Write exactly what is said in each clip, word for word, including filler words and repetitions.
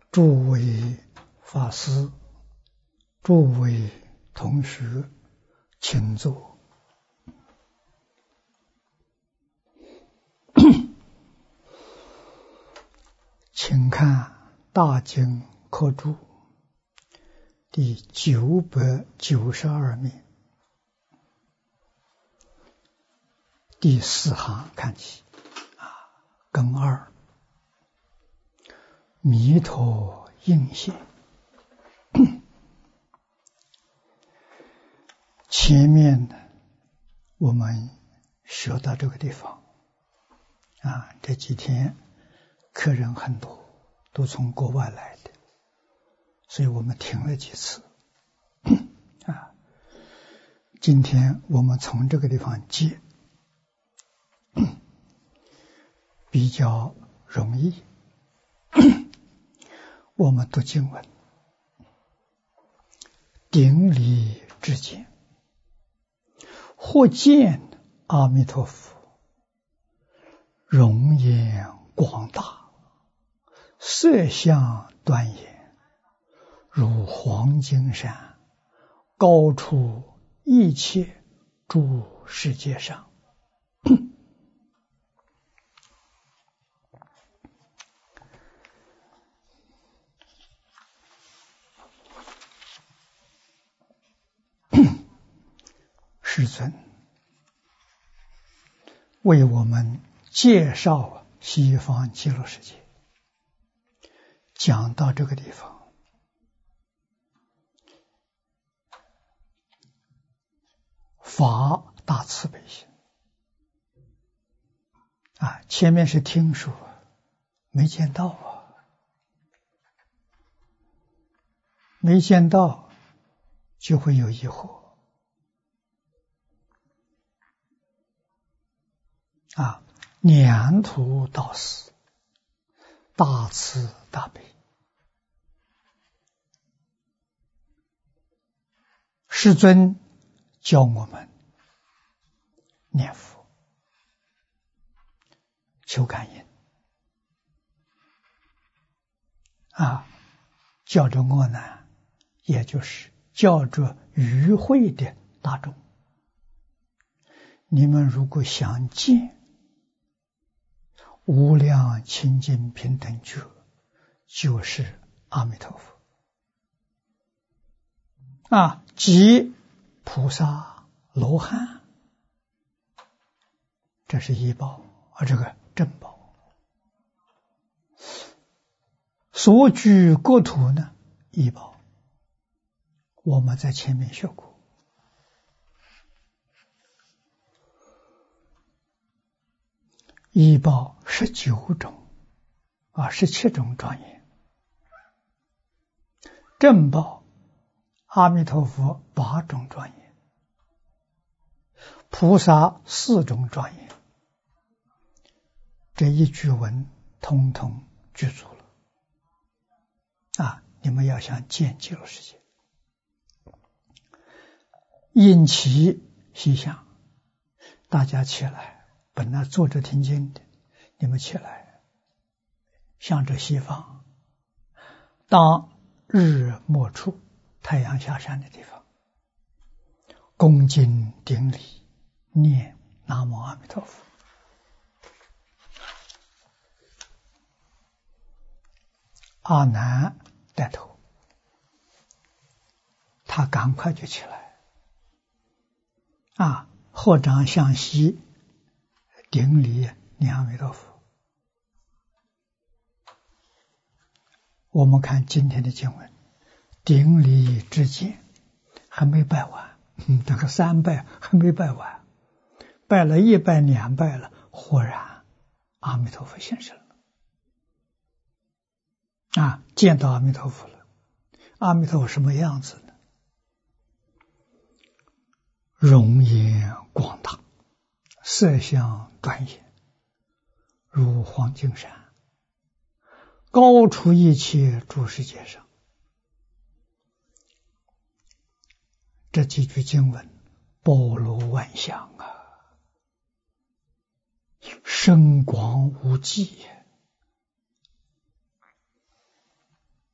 诸位法师，诸位同学，请坐。请看《大经科注》第九百九十二面第四行看起啊，庚二弥陀应现。前面呢，我们学到这个地方啊，这几天客人很多，都从国外来的，所以我们停了几次啊。今天我们从这个地方接，比较容易。我们读经文，顶礼之见，或见阿弥陀佛容颜广大，色相端严，如黄金山，高出一切诸世界上。世尊为我们介绍西方极乐世界，讲到这个地方，法大慈悲心啊，前面是听说没见到啊，没见到就会有疑惑啊，两途到死，大慈大悲。世尊教我们念佛求感应啊，教着我呢，也就是教着与会的大众，你们如果想见无量清净平等觉，就是阿弥陀佛啊，即菩萨罗汉，这是依报啊，这个正报。所居国土呢，依报，我们在前面学过。依报十九种啊，十七种庄严。正报阿弥陀佛八种庄严，菩萨四种庄严，这一句文通通具足了啊！你们要想见极乐世界，因其细想，大家起来。本来坐着听经的，你们起来，向着西方，当日没处，太阳下山的地方，恭敬顶礼，念南无阿弥陀佛。阿难带头，他赶快就起来啊，合掌向西顶礼念阿弥陀佛。我们看今天的经文，顶礼之见还没拜完，嗯，这个三拜还没拜完，拜了一拜两拜了，忽然阿弥陀佛现身了啊，见到阿弥陀佛了。阿弥陀佛什么样子呢？容颜广大，色相端严，如黄金山，高出一切诸世界上。这几句经文包罗万象啊，深广无际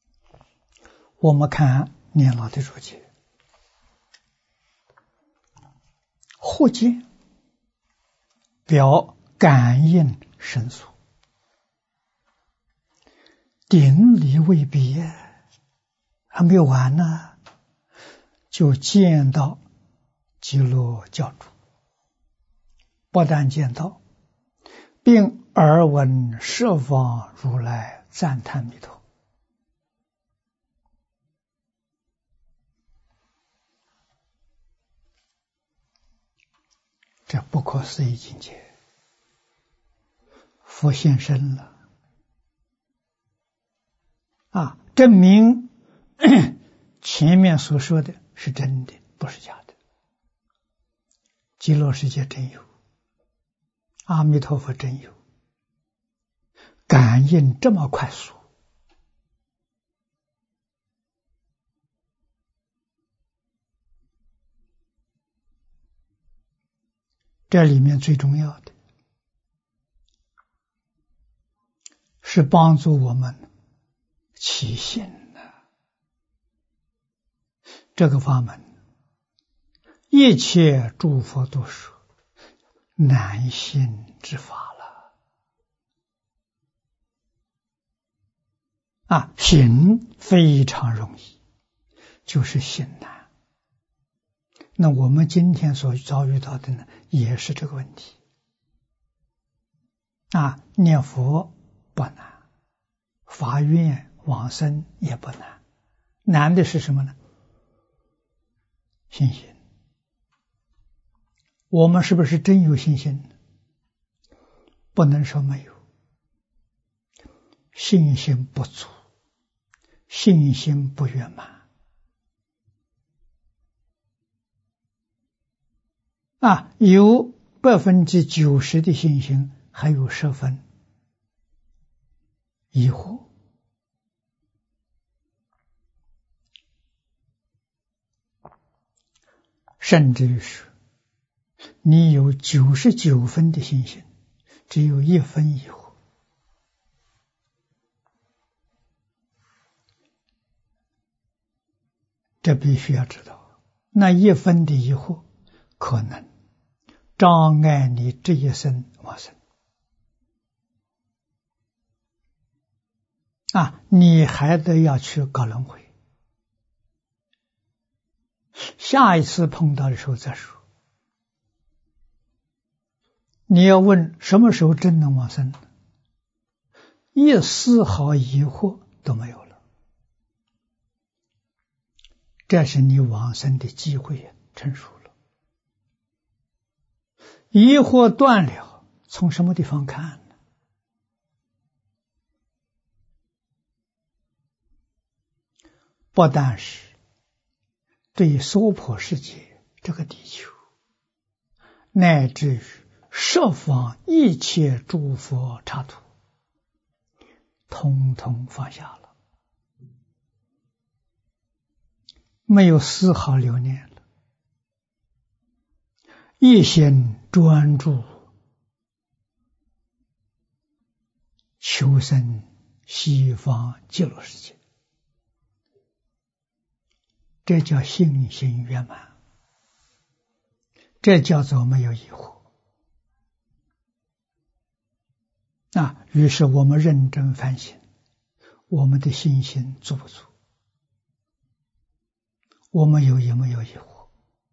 我们看年老的注解，或见表感应神速，顶礼未毕，还没有完呢，就见到极乐教主，不但见到，并耳闻十方如来赞叹弥陀。这不可思议境界，佛现身了啊！证明前面所说的是真的，不是假的。极乐世界真有，阿弥陀佛真有，感应这么快速，这里面最重要的是帮助我们起信的这个法门，一切诸佛都说难信之法了啊！行非常容易，就是信难。那我们今天所遭遇到的呢，也是这个问题啊！念佛不难，发愿往生也不难，难的是什么呢？信心。我们是不是真有信心？不能说没有，信心不足，信心不圆满啊！有百分之九十的信心，还有十分疑惑。甚至于是你有九十九分的信心，只有一分疑惑。这必须要知道，那一分的疑惑可能障碍你这一生往生啊！你还得要去搞轮回，下一次碰到的时候再说。你要问什么时候真能往生，一丝毫疑惑都没有了，这是你往生的机会成熟了。疑惑断了，从什么地方看呢？不但是对娑婆世界这个地球，乃至于十方一切诸佛刹土，通通放下了，没有丝毫留念了，一心专注求生西方极乐世界，这叫信心圆满，这叫做没有疑惑啊！于是我们认真反省，我们的信心足不足？我们有有没有疑惑？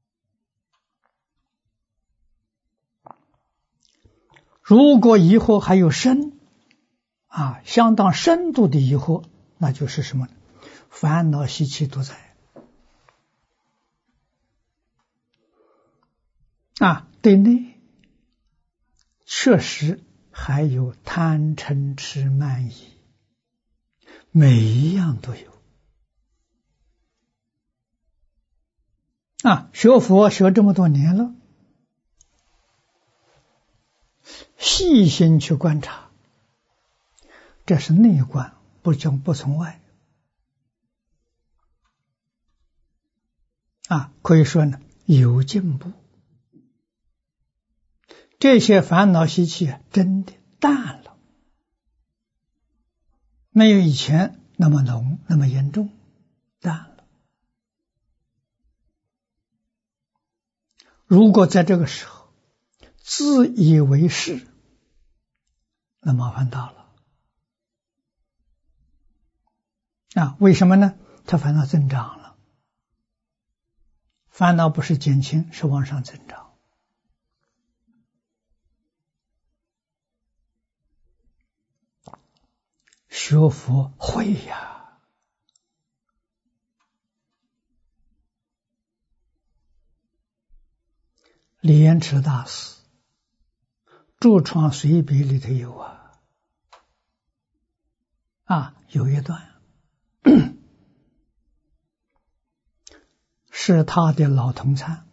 如果疑惑还有深啊，相当深度的疑惑，那就是什么呢？烦恼习气都在啊，对内确实还有贪嗔痴慢疑，每一样都有啊！学佛学这么多年了，细心去观察，这是内观，不从不从外啊，可以说呢有进步。这些烦恼习气真的淡了，没有以前那么浓那么严重淡了。如果在这个时候自以为是，那麻烦大了啊！为什么呢？他烦恼增长了，烦恼不是减轻，是往上增长。学佛会呀，莲池大师著创随笔里头有啊，啊有一段是他的老同参，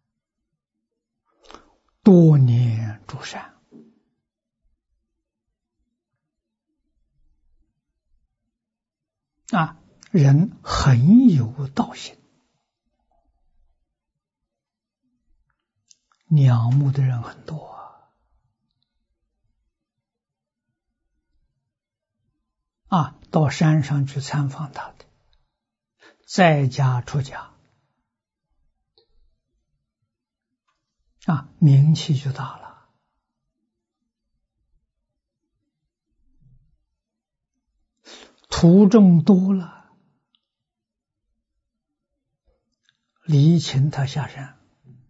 多年诸善，啊，人很有道行，仰慕的人很多啊，啊，到山上去参访他的，在家出家，啊，名气就大了。徒众多了，礼请他下山。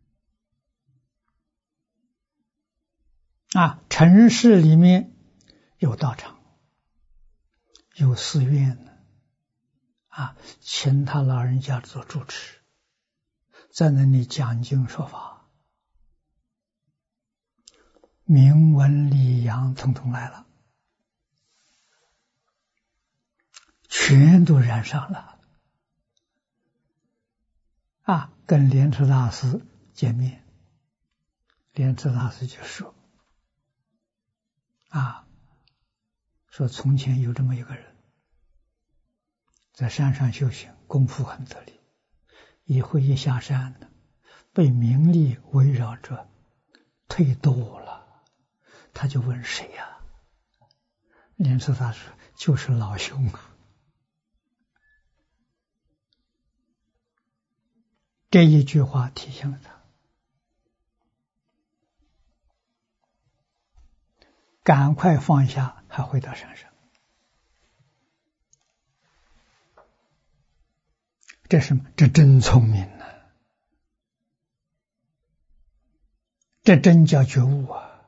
啊，城市里面有道场，有寺院呢，啊，请他老人家做主持，在那里讲经说法，名闻利养统统来了，全都染上了。啊，跟莲池大师见面，莲池大师就说，啊，说从前有这么一个人，在山上修行，功夫很得力，一会一下山呢，被名利围绕着，退堕了。他就问谁呀、啊？莲池大师说，就是老兄啊。这一句话提醒了他，赶快放下，还回到山上。这是什么？这真聪明啊！这真叫觉悟啊！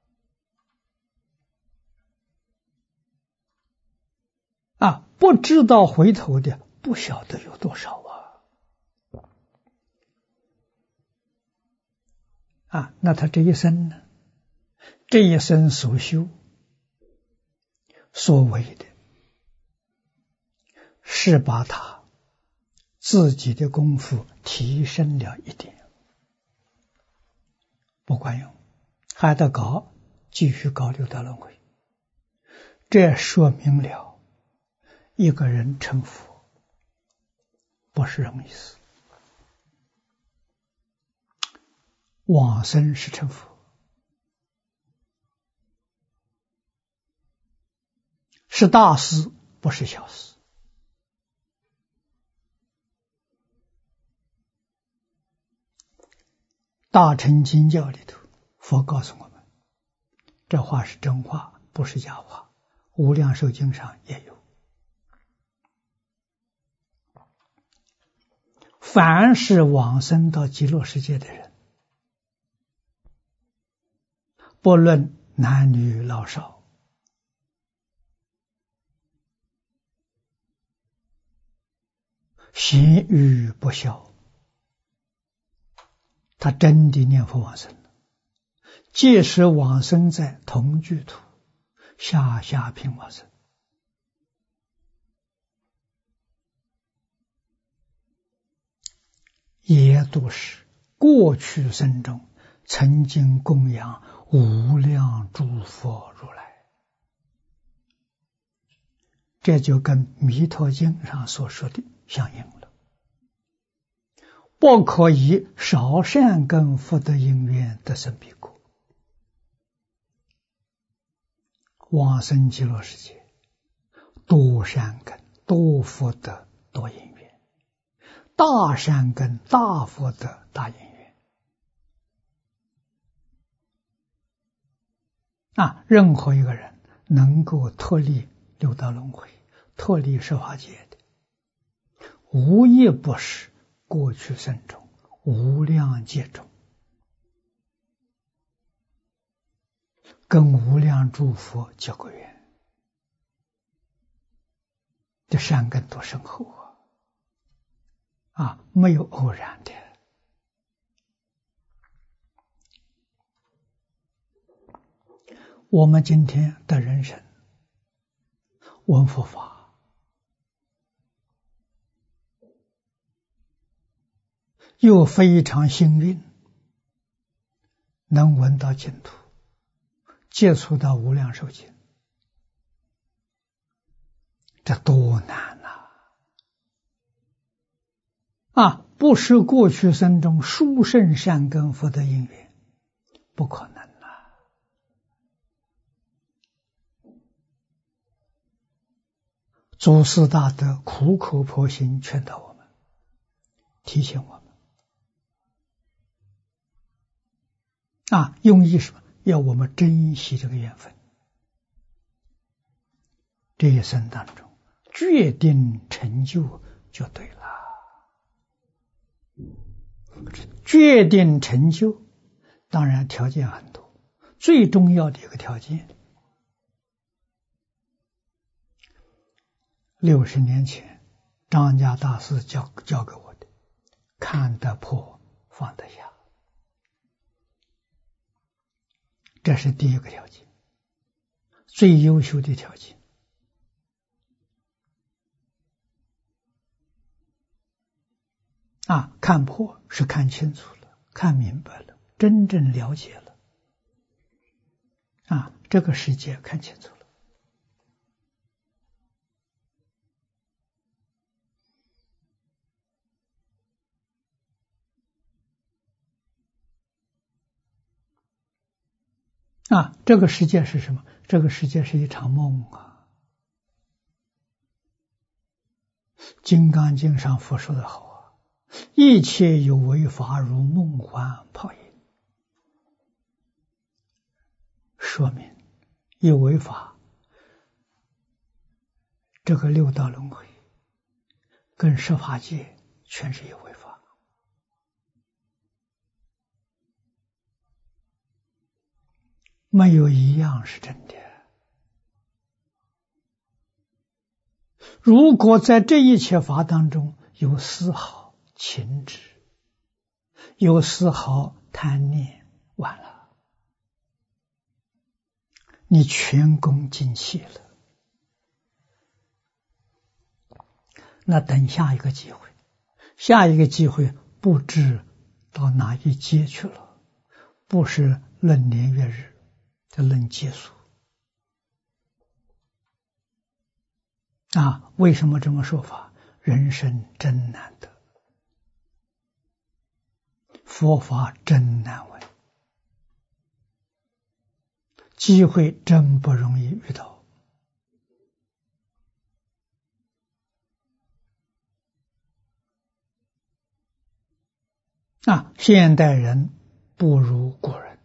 啊，不知道回头的，不晓得有多少啊！啊，那他这一生呢？这一生所修所为的，是把他自己的功夫提升了一点，不管用，还得搞，继续搞六道轮回。这说明了一个人成佛不是容易事，往生是成佛，是大事，不是小事。大乘经教里头，佛告诉我们，这话是真话，不是假话。无量寿经上也有，凡是往生到极乐世界的人，不论男女老少，咸愚不孝，他真的念佛往生了，即使往生在同居土、下下品往生，也都是过去生中曾经供养无量诸佛如来。这就跟《弥陀经》上所说的相应了。不可以少善根福德因缘得生彼国，往生极乐世界，多善根、多福德、多因缘。 大善根、大福德、大因缘啊！任何一个人能够脱离六道轮回、脱离十法界的，无一不是过去生中无量劫中跟无量诸佛结过缘，这善根多深厚啊！啊，没有偶然的。我们今天的人生闻佛法，又非常幸运，能闻到净土，接触到无量寿经，这多难呐！啊，不是过去生中殊胜善根福德因缘，不可能啊！祖师大德苦口婆心劝导我们，提醒我们啊，用意什么？要我们珍惜这个缘分，这一生当中决定成就就对了。决定成就当然条件很多，最重要的一个条件，六十年前张家大师教教给我的，看得破放得下，这是第一个条件，最优秀的条件。啊，看破是看清楚了，看明白了，真正了解了，啊，这个世界看清楚了。啊，这个世界是什么？这个世界是一场梦啊！《金刚经》上佛说的好啊，一切有为法如梦幻泡影，说明有为法，这个六道轮回跟十法界全是有为法。没有一样是真的。如果在这一切法当中有丝毫情执，有丝毫贪念，完了，你全功尽弃了。那等下一个机会，下一个机会不知到哪一阶去了，不是论年月日，这论劫数啊！为什么这么说法？人生真难得，佛法真难闻，机会真不容易遇到。啊，现代人不如古人，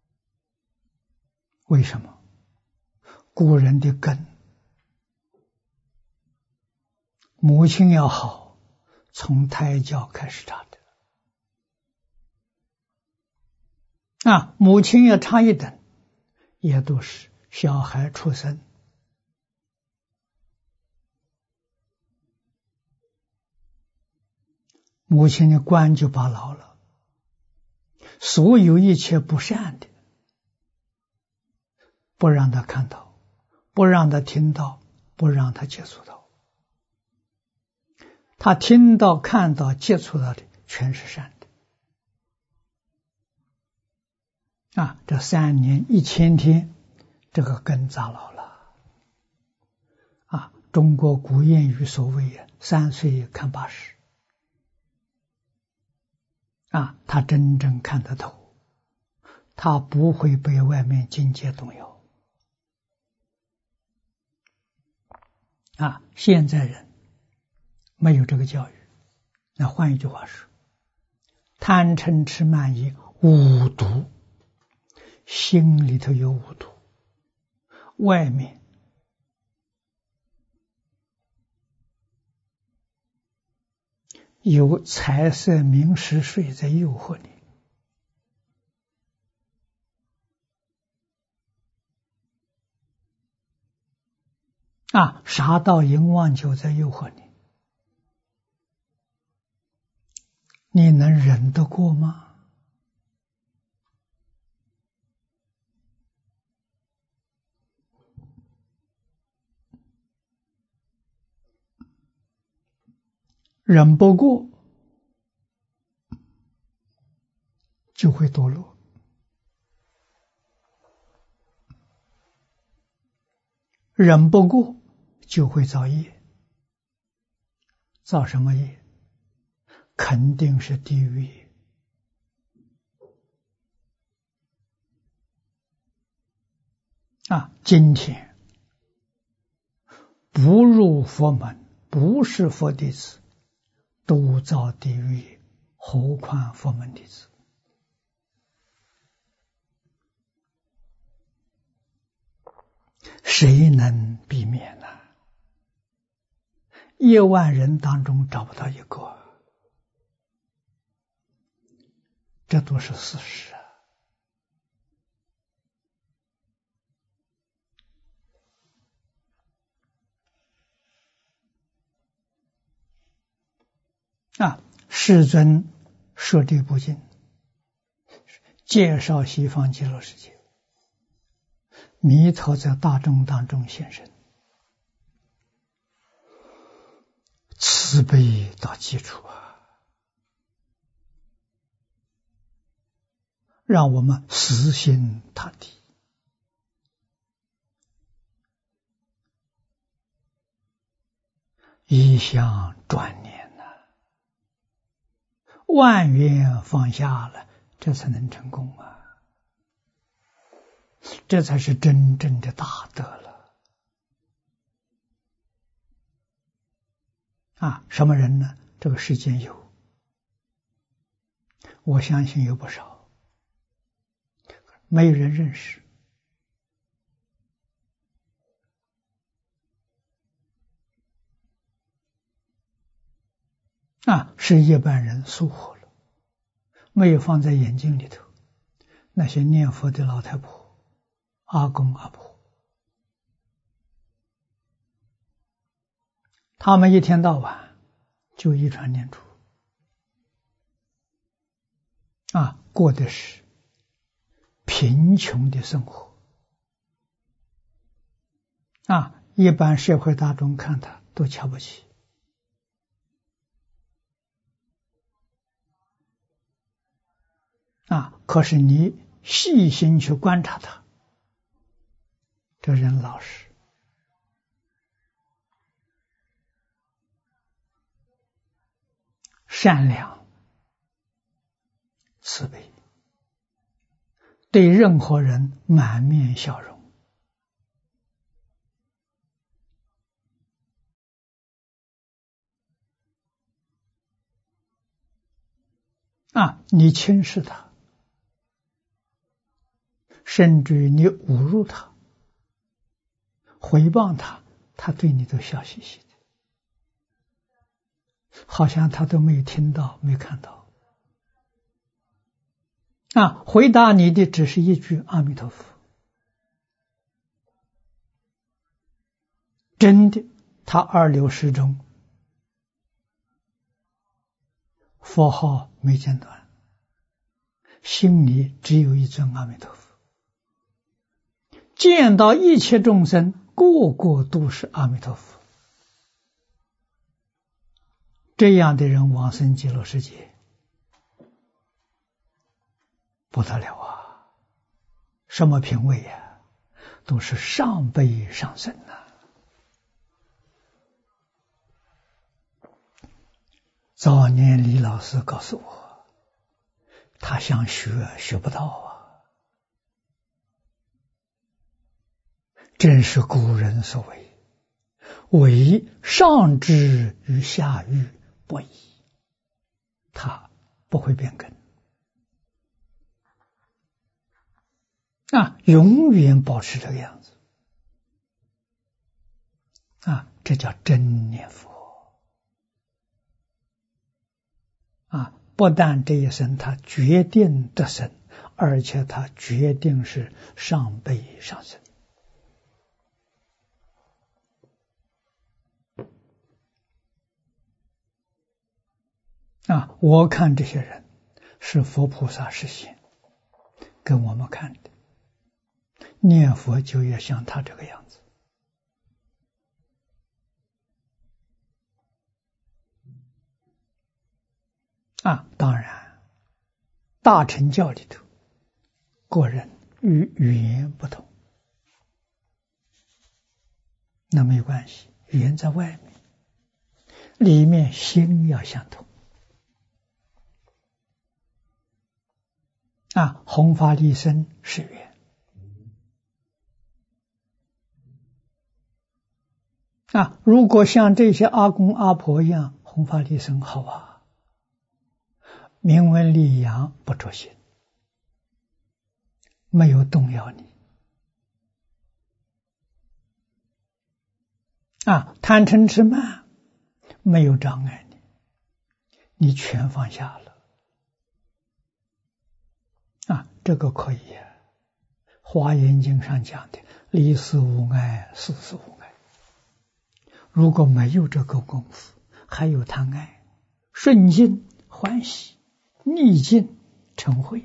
为什么？古人的根，母亲要好，从胎教开始扎的。啊，母亲要差一等，也都是小孩出生，母亲的关就把牢了，所有一切不善的，不让他看到，不让他听到，不让他接触到。他听到、看到、接触到的全是善的。啊，这三年一千天，这个根扎牢了。啊，中国古谚语所谓“三岁看八十”。啊，他真正看得透，他不会被外面境界动摇。啊，现在人没有这个教育， 那换一句话说，贪嗔痴慢疑五毒，心里头有五毒，外面有财色名食睡在诱惑你。啊，杀盗淫妄酒在诱惑你，你能忍得过吗？忍不过就会堕落，忍不过就会造业。造什么业？肯定是地狱业。啊，今天不入佛门，不是佛弟子，都造地狱业，何况佛门弟子？谁能避免呢？一万人当中找不到一个，这都是事实啊！啊，世尊说这部经，介绍西方极乐世界，弥陀在大众当中现身，慈悲到基础啊，让我们死心塌地，一向转念呐、啊，万缘放下了，这才能成功啊！这才是真正的大德了啊！什么人呢？这个世间有，我相信有不少，没有人认识啊，是一般人疏忽了，没有放在眼睛里头。那些念佛的老太婆、阿公阿婆，他们一天到晚就一传念珠啊，过的是贫穷的生活啊，一般社会大众看他都瞧不起啊，可是你细心去观察他，这人老实，善良，慈悲，对任何人满面笑容啊，你轻视他，甚至于你侮辱他、诽谤他，他对你都笑嘻嘻的，好像他都没有听到、没看到啊！回答你的只是一句阿弥陀佛，真的，他二流时中佛号没间断，心里只有一尊阿弥陀佛，见到一切众生个个都是阿弥陀佛，这样的人往生极乐世界不得了啊！什么品位呀、啊？都是上辈上生呐、啊。早年李老师告诉我，他想学学不到啊，正是古人所谓“唯上智与下愚不移”。 它不会变更啊，永远保持这个样子啊，这叫真念佛啊！不但这一生他决定得生，而且他决定是上辈上生啊！我看这些人是佛菩萨示现跟我们看的，念佛就要像他这个样子啊！当然，大乘教里头，个人与语言不同，那没关系，语言在外面，里面心要相同啊！弘法利生是缘啊！如果像这些阿公阿婆一样弘法利生，好啊，名闻利养不着心，没有动摇你啊！贪嗔痴慢没有障碍你，你全放下了啊！这个可以啊，华严经上讲的离事无碍，事事无碍。如果没有这个功夫，还有贪爱，顺境欢喜，逆境嗔恚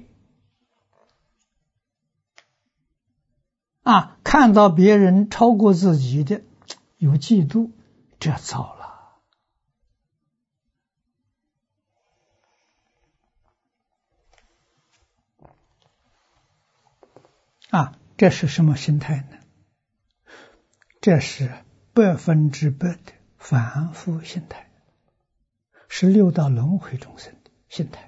啊，看到别人超过自己的有嫉妒，这糟了啊！这是什么心态呢？这是百分之百的反复心态，是六道轮回众生的心态。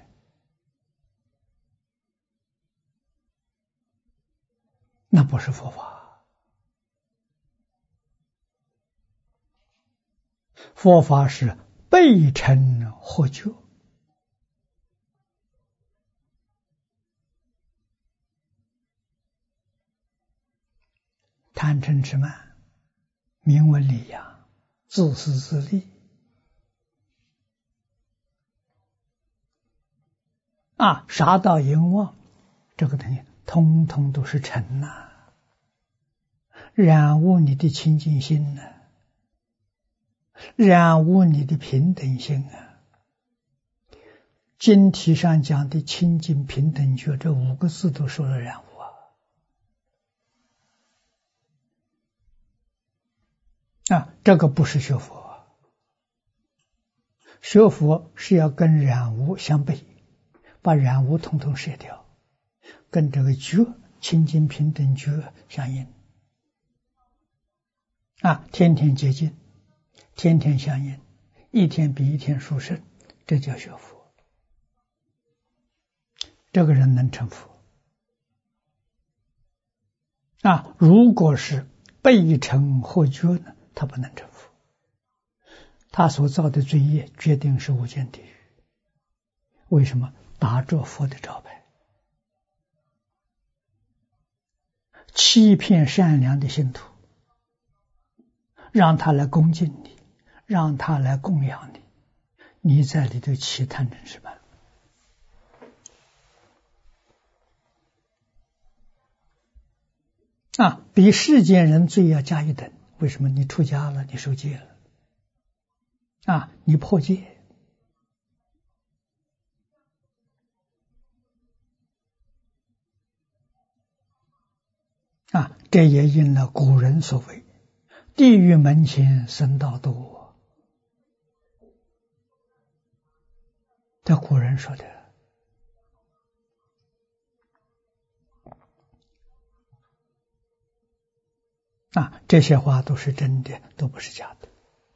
那不是佛法，佛法是背尘获救贪嗔痴慢，名闻利养，自私自利啊，杀盗淫妄，这个东西通通都是尘呐、啊，染污你的清净心呐、啊，染污你的平等心啊。经题上讲的清净平等觉，这五个字都说了染污啊。啊，这个不是学佛，学佛是要跟染污相悖，把染污统统舍掉，跟这个觉清净平等觉相应啊，天天接近，天天相应，一天比一天殊胜，这叫学佛。这个人能成佛啊！如果是背尘或觉呢，他不能成佛，他所造的罪业决定是无间地狱。为什么？打着佛的招牌，欺骗善良的信徒，让他来恭敬你，让他来供养你，你在里头起贪嗔痴慢啊，比世间人罪要加一等。为什么？你出家了，你受戒了啊，你破戒啊，这也应了古人所谓地狱门前僧道多，这古人说的啊，这些话都是真的，都不是假的。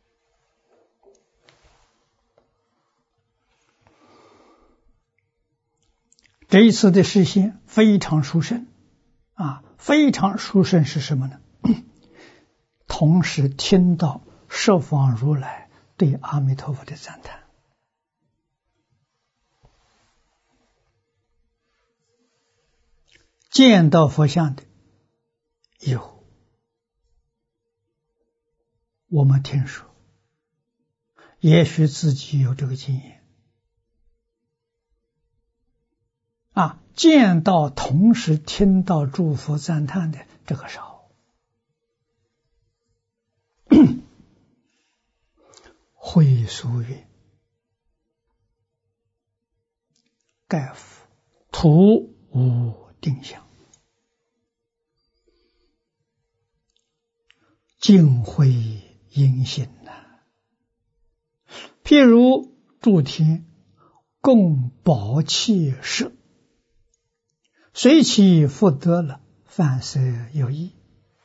这一次的示现非常殊胜啊，非常殊胜是什么呢？同时听到十方如来对阿弥陀佛的赞叹见到佛像的有，我们听说，也许自己有这个经验啊，见到同时听到诸佛赞叹的这个少。会疏云：盖夫徒无定向，尽慧因行呐。譬如诸天共宝器舍，随其福德了，凡色有异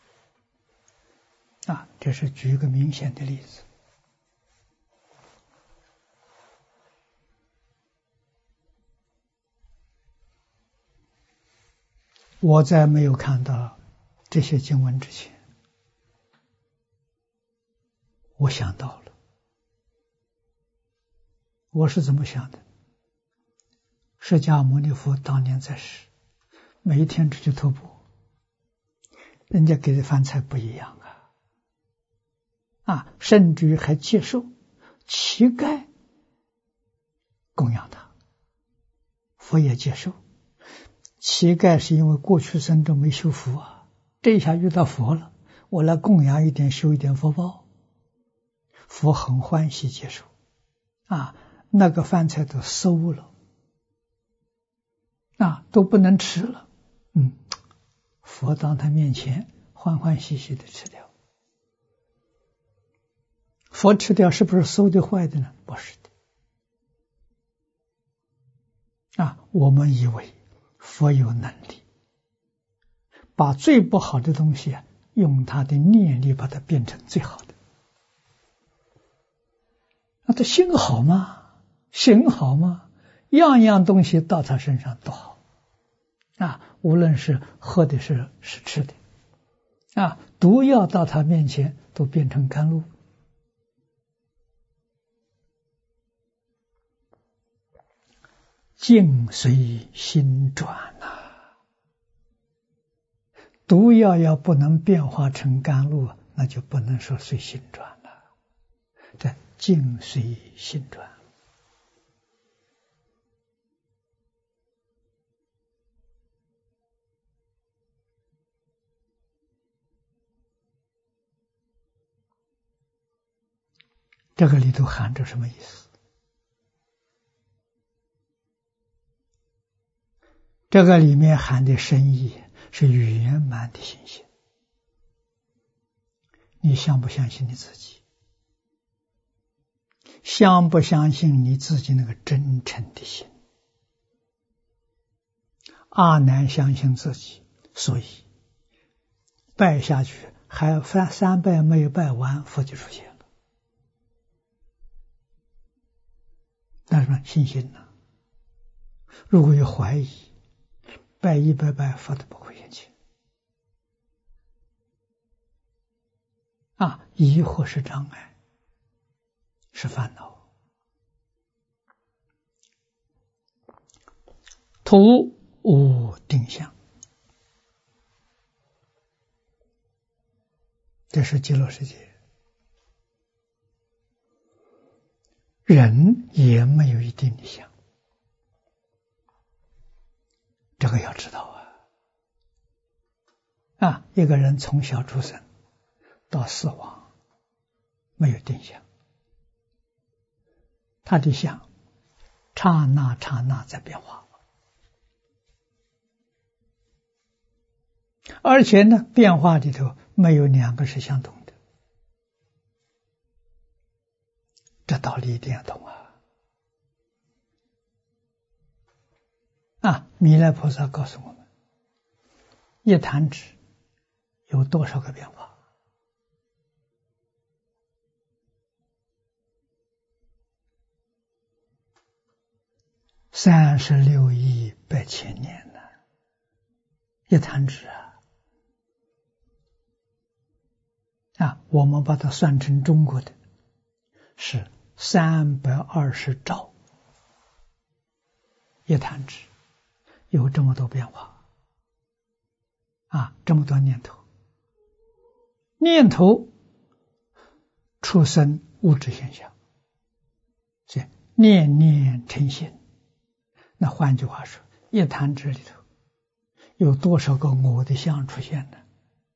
啊。这是举一个明显的例子。我在没有看到这些经文之前，我想到了，我是怎么想的？释迦牟尼佛当年在世，每一天出去徒步，人家给的饭菜不一样啊，啊，甚至于还接受乞丐供养他，佛也接受。乞丐是因为过去生中没修福啊，这一下遇到佛了，我来供养一点，修一点福报，佛很欢喜接受啊，那个饭菜都馊了啊，都不能吃了，嗯，佛当他面前欢欢喜喜的吃掉。佛吃掉是不是馊的坏的呢？不是的啊，我们以为佛有能力把最不好的东西啊，用他的念力把它变成最好的。那他心好吗？行好吗？样样东西到他身上都好啊，无论是喝的是是吃的啊，毒药到他面前都变成甘露。境随心转啊，毒药要不能变化成甘露，那就不能说随心转了，这境随心转。这个里头含着什么意思？这个里面含的深意是圆满的信心。你相不相信你自己？相不相信你自己那个真诚的心？阿难相信自己，所以拜下去还三三拜没有拜完，佛就出现了。那什么信心呢？如果有怀疑，拜一拜拜，佛都不会现前。啊，疑惑是障碍，是烦恼。图无定向，这是极乐世界。人也没有一定的相，这个要知道啊！啊，一个人从小出生到死亡，没有定向，他的相刹那刹那在变化，而且呢，变化里头没有两个是相同的，这道理一定要懂啊！啊，弥勒菩萨告诉我们，一弹指有多少个变化？三十六亿百千年呢，一弹指啊！啊，我们把它算成中国的，是三百二十兆，一弹指有这么多变化啊，这么多念头，念头出生物质现象，所以念念成心。那换句话说，一弹指里头有多少个我的相出现呢？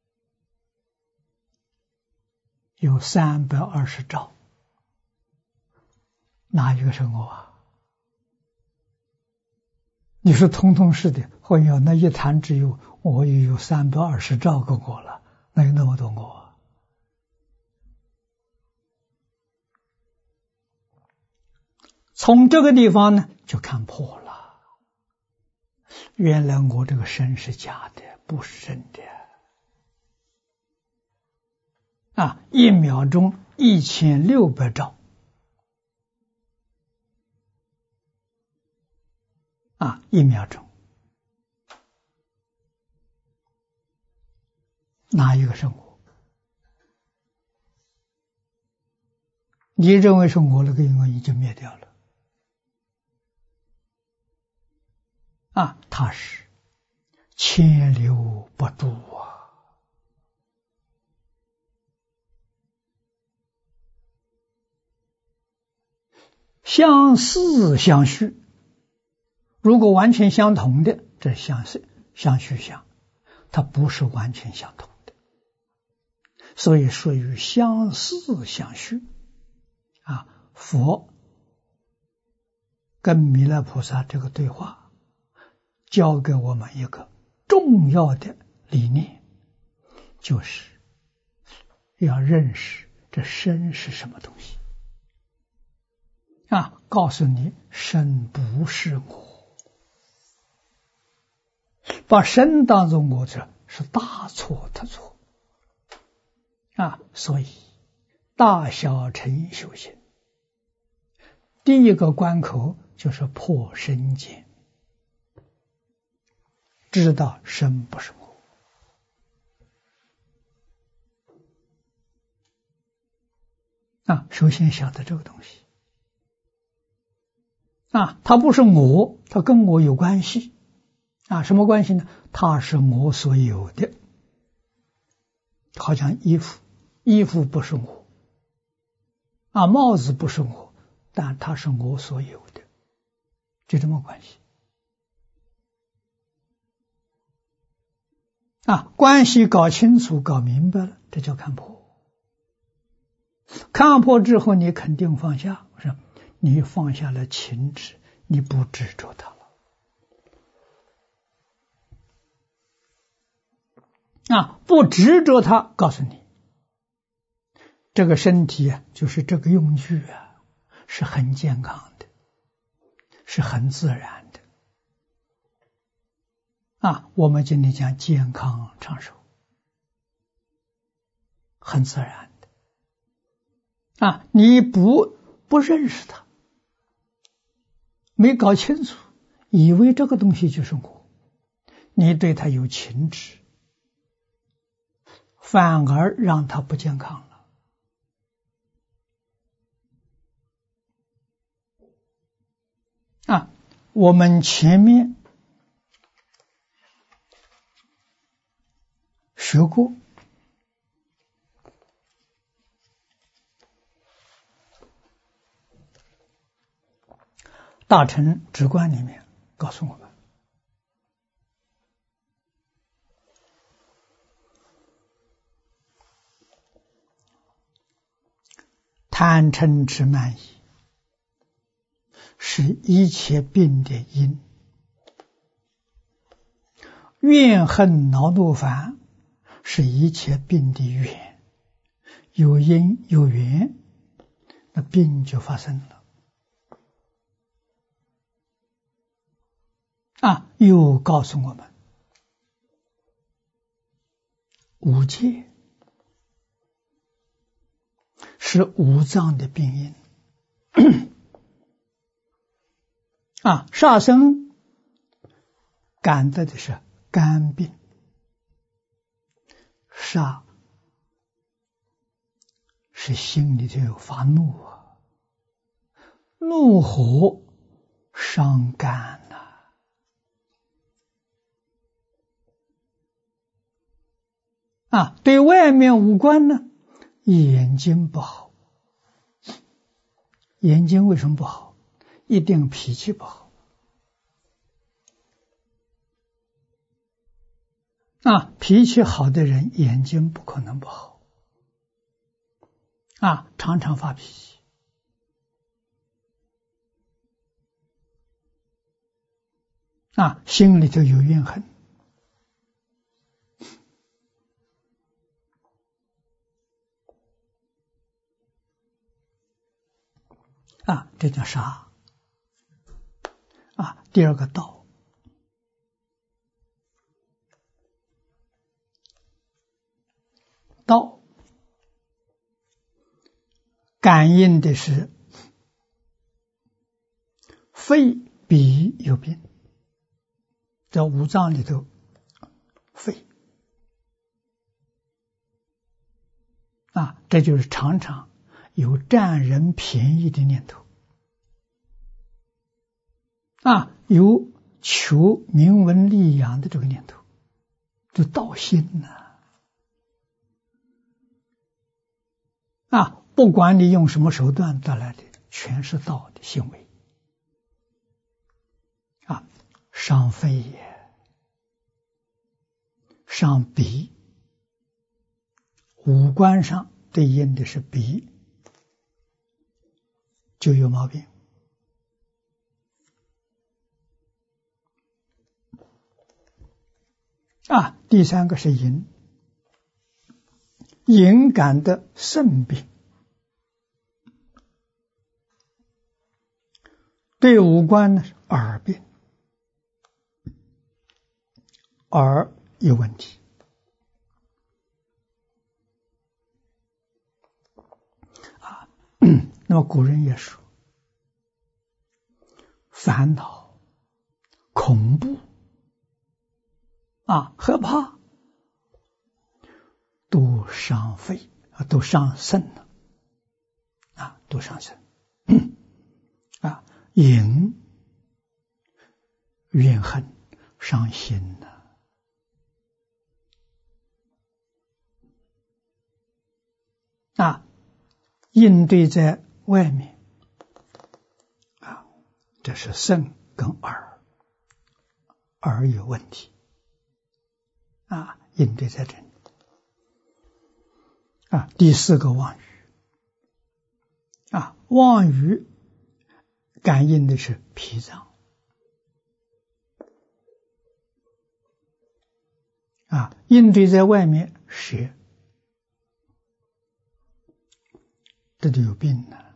有三百二十兆，哪一个是我啊？你说通通是的，或有那一弹指有我也有三百二十兆个我了，那有那么多我啊？从这个地方呢，就看破了。原来我这个身是假的，不是真的。啊，一秒钟一千六百兆。啊，一秒钟，哪一个是我？你认为是我那个因为已经灭掉了。啊，它是千流不度啊！相似相续，如果完全相同的，这相似相续相，它不是完全相同的，所以属于相似相续。啊，佛跟弥勒菩萨这个对话，教给我们一个重要的理念，就是要认识这身是什么东西。啊，告诉你身不是我，把身当作我，这是大错特错。啊，所以大小乘修行第一个关口就是破身见，知道身不是我。啊，首先晓得这个东西。啊，它不是我，它跟我有关系。啊，什么关系呢？它是我所有的，好像衣服，衣服不是我，啊，帽子不是我，但它是我所有的，就这么关系。啊，关系搞清楚、搞明白了，这叫看破。看破之后，你肯定放下，是你放下了情执，你不执着它了。啊，不执着它，告诉你，这个身体啊，就是这个用具啊，是很健康的，是很自然的。啊，我们今天讲健康长寿，很自然的。啊，你不不认识它，没搞清楚，以为这个东西就是我，你对它有情执，反而让它不健康了。啊，我们前面学过，大乘直观里面告诉我们，贪嗔痴慢疑是一切病的因，怨恨恼怒烦是一切病的缘，有因有缘，那病就发生了。啊，又告诉我们，五戒是五脏的病因。啊，杀生感得的是肝病，杀是心里头有发怒啊，怒火伤肝呐。 啊，对外面五官呢，眼睛不好。眼睛为什么不好？一定脾气不好。啊，脾气好的人眼睛不可能不好。啊，常常发脾气。啊，心里头有怨恨。啊，这叫杀。啊，第二个道。道感应的是肺鼻有病，在五脏里头，肺啊，这就是常常有占人便宜的念头啊，有求名闻利养的这个念头，就道心呐。啊，不管你用什么手段得来的，全是道的行为。啊，伤肺也，伤鼻，五官上对应的是鼻，就有毛病。啊，第三个是淫，淫感的肾病，对五官呢是耳病，耳有问题。啊，那么古人也说，烦恼、恐怖啊，害怕，都伤肺啊，都伤肾了啊，都伤肾啊，淫、怨恨、伤心呢。啊，应对在外面啊，这是肾跟耳，耳有问题啊，应对在这里啊。第四个妄语啊，妄语感应的是脾脏啊，应对在外面舌，这就有病了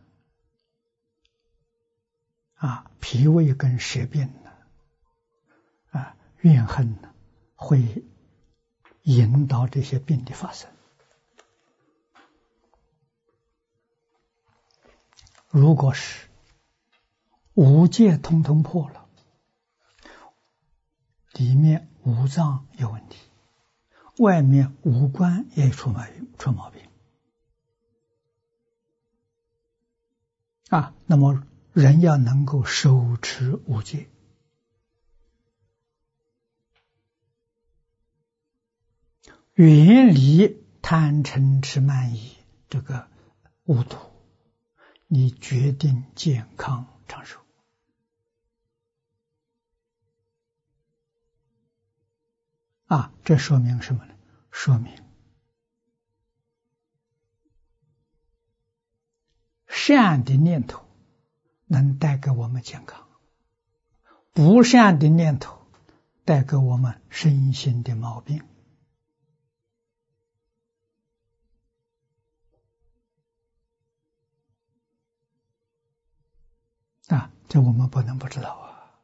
啊，脾胃跟舌病了啊，怨恨呢会引导这些病的发生。如果是五戒通通破了，里面五脏有问题，外面五官也出毛病，出毛病啊。那么人要能够守持五戒，远离贪嗔痴慢疑这个污土，你决定健康长寿啊。这说明什么呢？说明善的念头能带给我们健康，不善的念头带给我们身心的毛病啊，这我们不能不知道啊。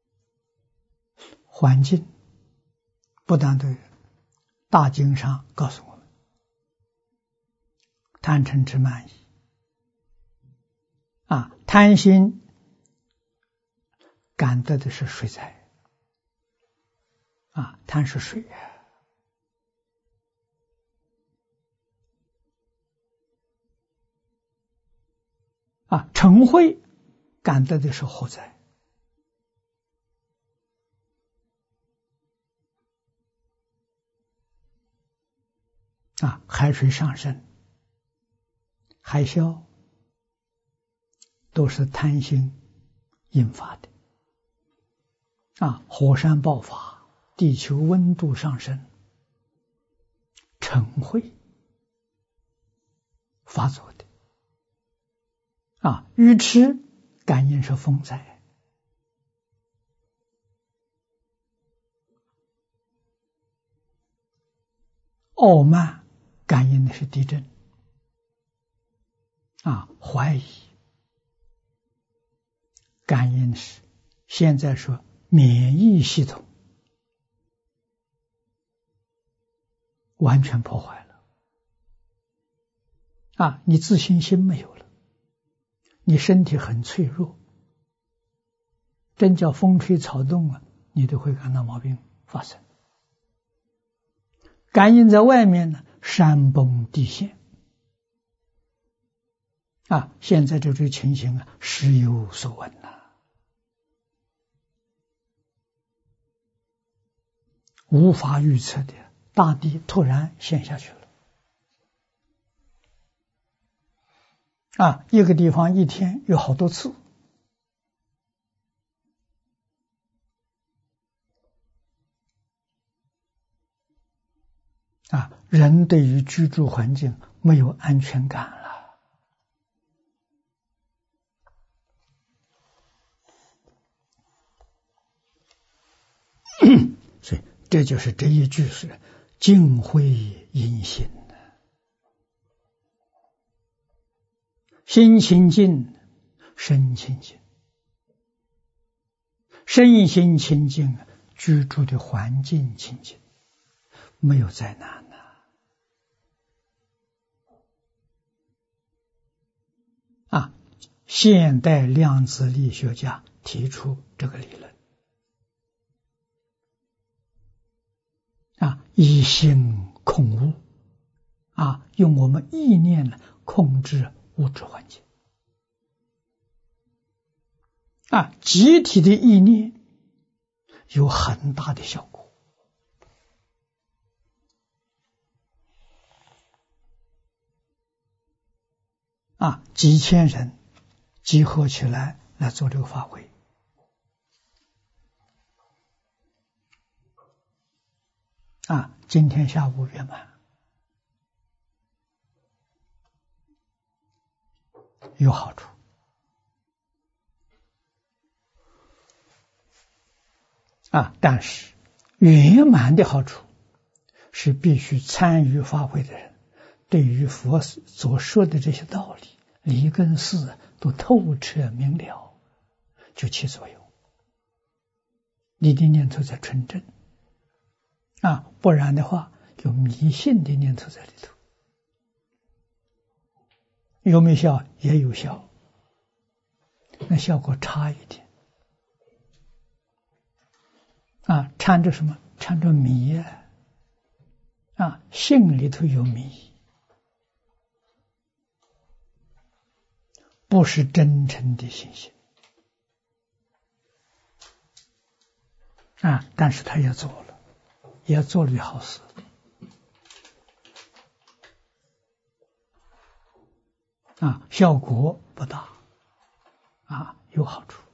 环境不但对大经上告诉我们，贪嗔痴慢疑啊，贪心感得的是水灾啊，贪是水啊，啊，嗔恚感得的是火灾啊，海水上升、海啸，都是贪心引发的。啊，火山爆发，地球温度上升，尘秽发作的。啊，愚痴感应是风灾，傲慢感应的是地震。啊，怀疑感应是现在说免疫系统完全破坏了。啊，你自信心没有了，你身体很脆弱，真叫风吹草动啊，你都会感到毛病发生。感应在外面呢，山崩地陷。啊，现在这种情形啊，时有所闻呐、啊，无法预测的，大地突然陷下去了。啊，一个地方一天有好多次。啊，人对于居住环境没有安全感了。所以这就是这一句是净慧因心，心清净，身清净，身心清净，居住的环境清净，没有灾难呐、啊。啊，现代量子力学家提出这个理论。啊，以心控物，啊，用我们意念呢控制物质环境。啊，集体的意念有很大的效果。啊，几千人集合起来来做这个法会。啊，今天下午圆满，有好处。啊，但是圆满的好处是必须参与法会的人对于佛所说的这些道理、理跟事都透彻明了，就起作用。你的念头在纯正。啊，不然的话，有迷信的念头在里头。有没有效？也有效，那效果差一点。啊，掺着什么？掺着迷啊！啊，性里头有迷，不是真诚的信心。啊，但是他也做了。也做了好事。啊，效果不大，啊，有好处。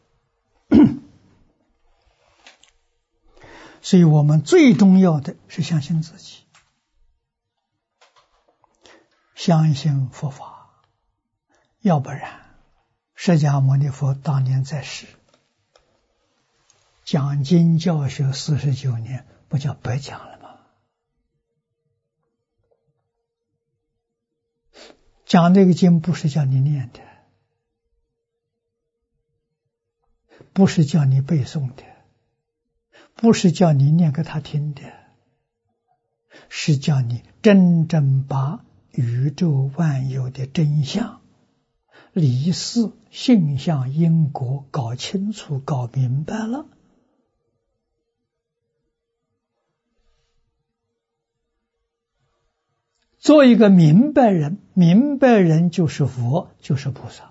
所以我们最重要的是相信自己，相信佛法，要不然释迦牟尼佛当年在世讲经教学四十九年，不叫白讲了吗？讲这个经不是叫你念的，不是叫你背诵的，不是叫你念给他听的，是叫你真正把宇宙万有的真相、理事、性相、因果搞清楚、搞明白了。做一个明白人，明白人就是佛，就是菩萨。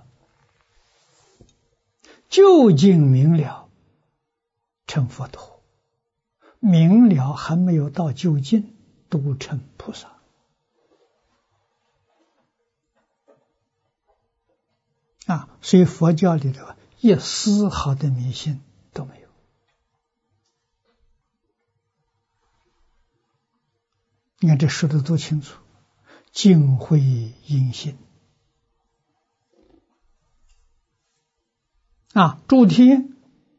究竟明了，成佛陀；明了还没有到究竟，都成菩萨。 所以佛教里头一丝毫的迷信都没有。你看这说的多清楚，净慧因心啊，诸天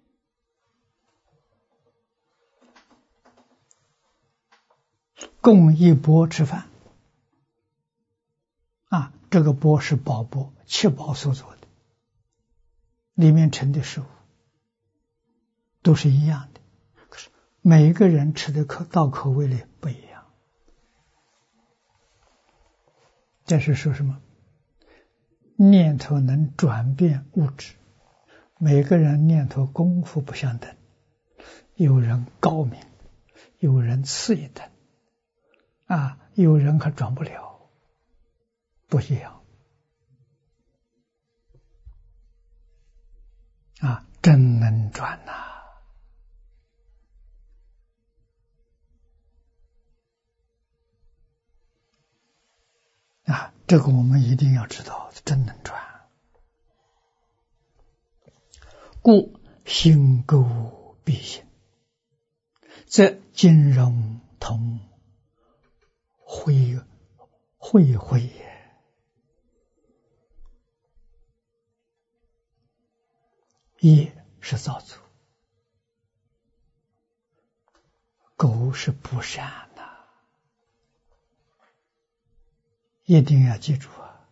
供一钵吃饭啊，这个钵是宝钵，七宝所做的，里面盛的食物都是一样的，可是每一个人吃的口到口味里不一样。这是说什么？念头能转变物质，每个人念头功夫不相等，有人高明，有人次一等啊，有人还转不了，不一样啊，真能转呐！啊，这个我们一定要知道，真能转。故心垢必行，则金融同慧慧慧也。业是造作，垢是不善呐、啊，一定要记住啊！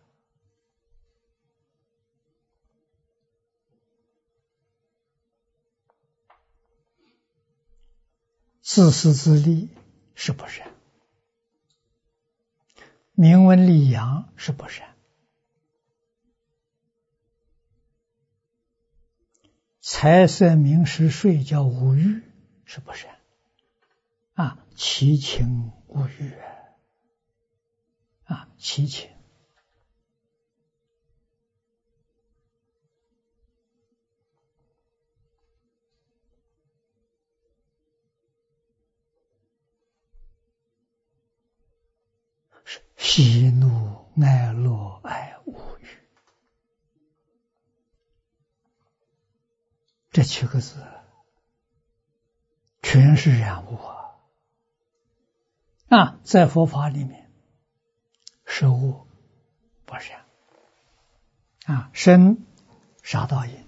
自私自利是不善，名闻利养是不善，财色名食睡叫五欲是不善啊，七情五欲啊，七情是喜怒哀乐爱恶欲，这七个字全是染污啊！啊，在佛法里面，食物不善啊，身杀盗淫，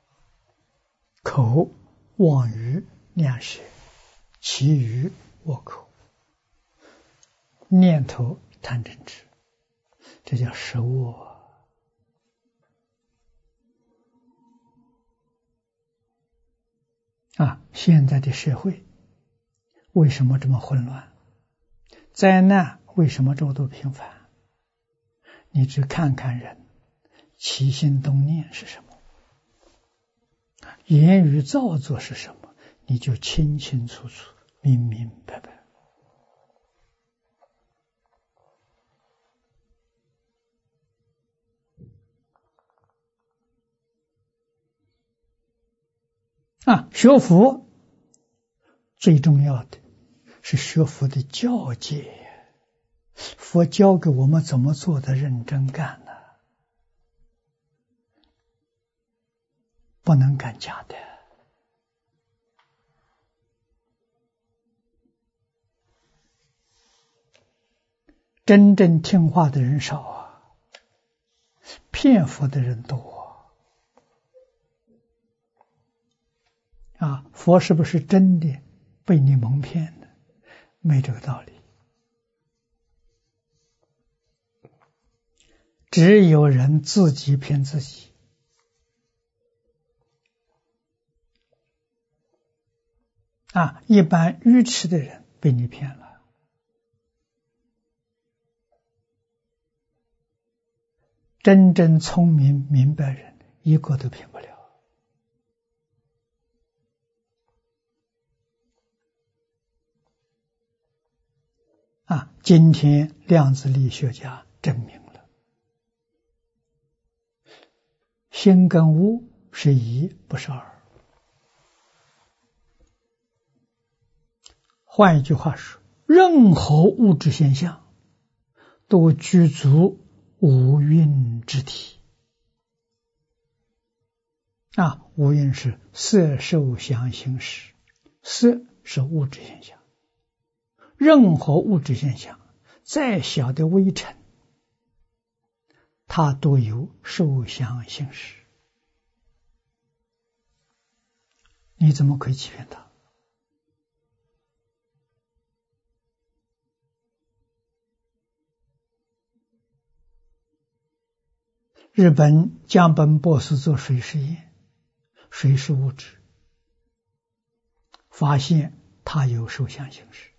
口妄语两舌，其余我口，念头贪嗔痴，这叫食物啊！现在的社会为什么这么混乱？灾难为什么这么多频繁？你只看看人起心动念是什么，言语造作是什么，你就清清楚楚、明明白白。啊，学佛最重要的是学佛的教诫，佛教给我们怎么做的，认真干呢，不能干假的。真正听话的人少啊，骗佛的人多。啊，佛是不是真的被你蒙骗的？没这个道理。只有人自己骗自己。啊，一般愚痴的人被你骗了。真正聪明明白人，一个都骗不了。啊，今天量子力学家证明了，心跟物是一，不是二。换一句话说，任何物质现象都具足五蕴之体。 啊，五蕴是色受想行识，色是物质现象，任何物质现象，再小的微尘，它都有受想行识，你怎么可以欺骗它？日本江本博士做水实验，水是物质，发现它有受想行识。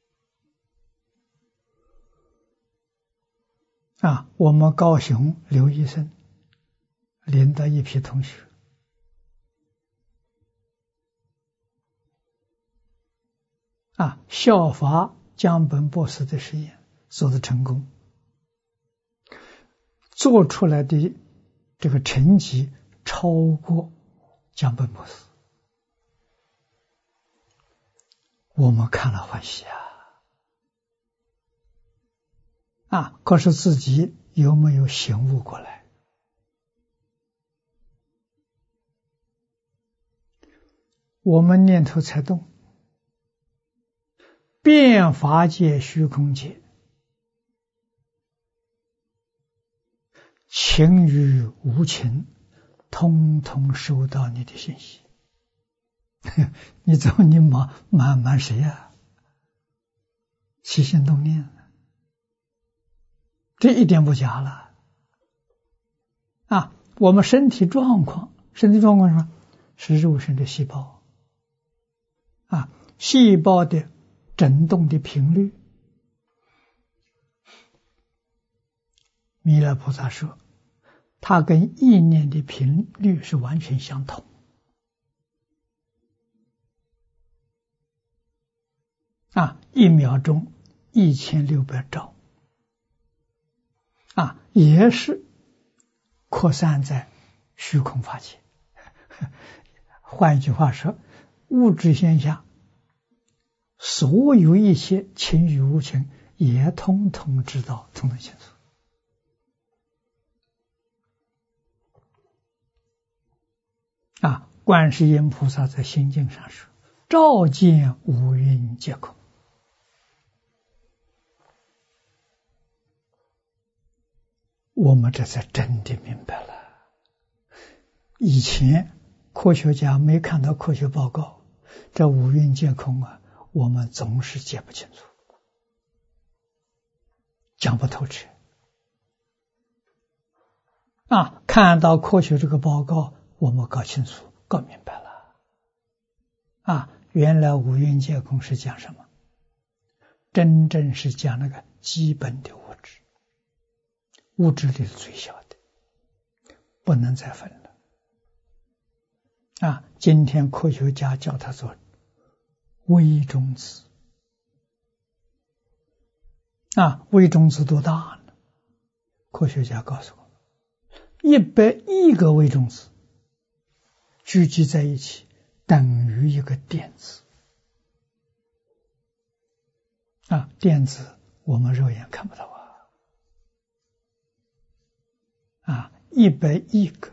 啊，我们高雄刘医生领导一批同学，啊，效法江本博士的实验做得成功，做出来的这个成绩超过江本博士，我们看了欢喜啊！啊，可是自己有没有醒悟过来？我们念头才动，变法界、虚空界，情与无情，通通收到你的信息。你怎么你瞒瞒瞒谁呀？起心动念，这一点不假了。啊，我们身体状况，身体状况是什么？是肉身的细胞。啊，细胞的振动的频率，弥勒菩萨说，它跟意念的频率是完全相同。啊，一秒钟一千六百兆，啊，也是扩散在虚空法界。换一句话说，物质现象，所有一切情与无情，也通通知道，通通清楚。啊，观世音菩萨在心经上说，照见五蕴皆空。我们这才真的明白了。以前科学家没看到科学报告，这五蕴皆空啊，我们总是解不清楚，讲不透彻。啊，看到科学这个报告，我们搞清楚，搞明白了。啊，原来五蕴皆空是讲什么？真正是讲那个基本的物质，物质里是最小的，不能再分了。啊，今天科学家叫它做微中子。啊，微中子多大呢？科学家告诉我，一百亿个微中子聚集在一起，等于一个电子。啊，电子我们肉眼看不到啊。啊，一百亿个。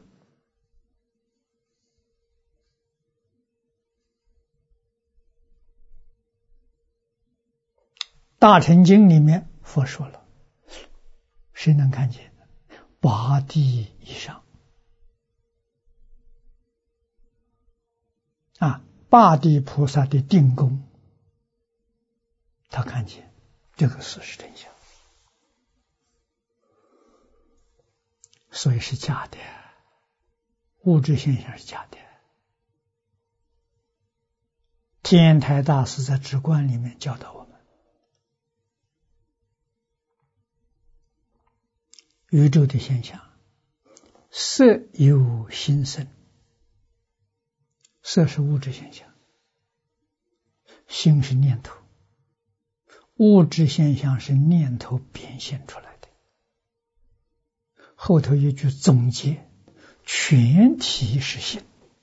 大乘经里面佛说了，谁能看见？八地以上。啊，八地菩萨的定功，他看见这个事实真相，所以是假的，物质现象是假的。天台大师在止观里面教导我们，宇宙的现象，色有心生，色是物质现象，心是念头，物质现象是念头变现出来的。后头一句总结，全体是心。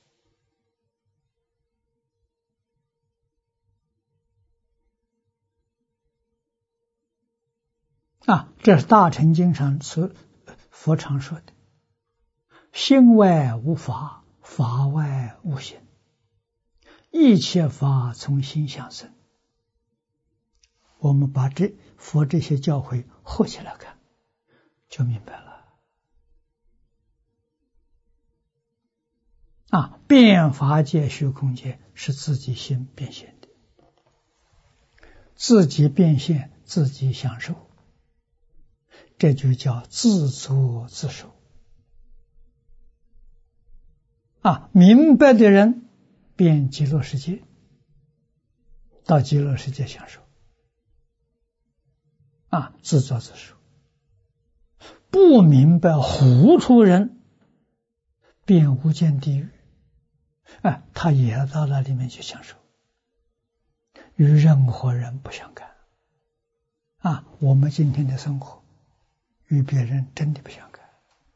啊，这是大乘经上所佛常说的，心外无法， 法外无形，一切法从心想生。我们把这佛这些教诲合起来看，就明白了。啊，变法界、虚空界是自己心变现的，自己变现，自己享受，这就叫自作自受。啊，明白的人变极乐世界，到极乐世界享受。啊，自作自受。不明白糊涂人变无间地狱，啊，他也到那里面去享受，与任何人不相干。啊，我们今天的生活与别人真的不相干。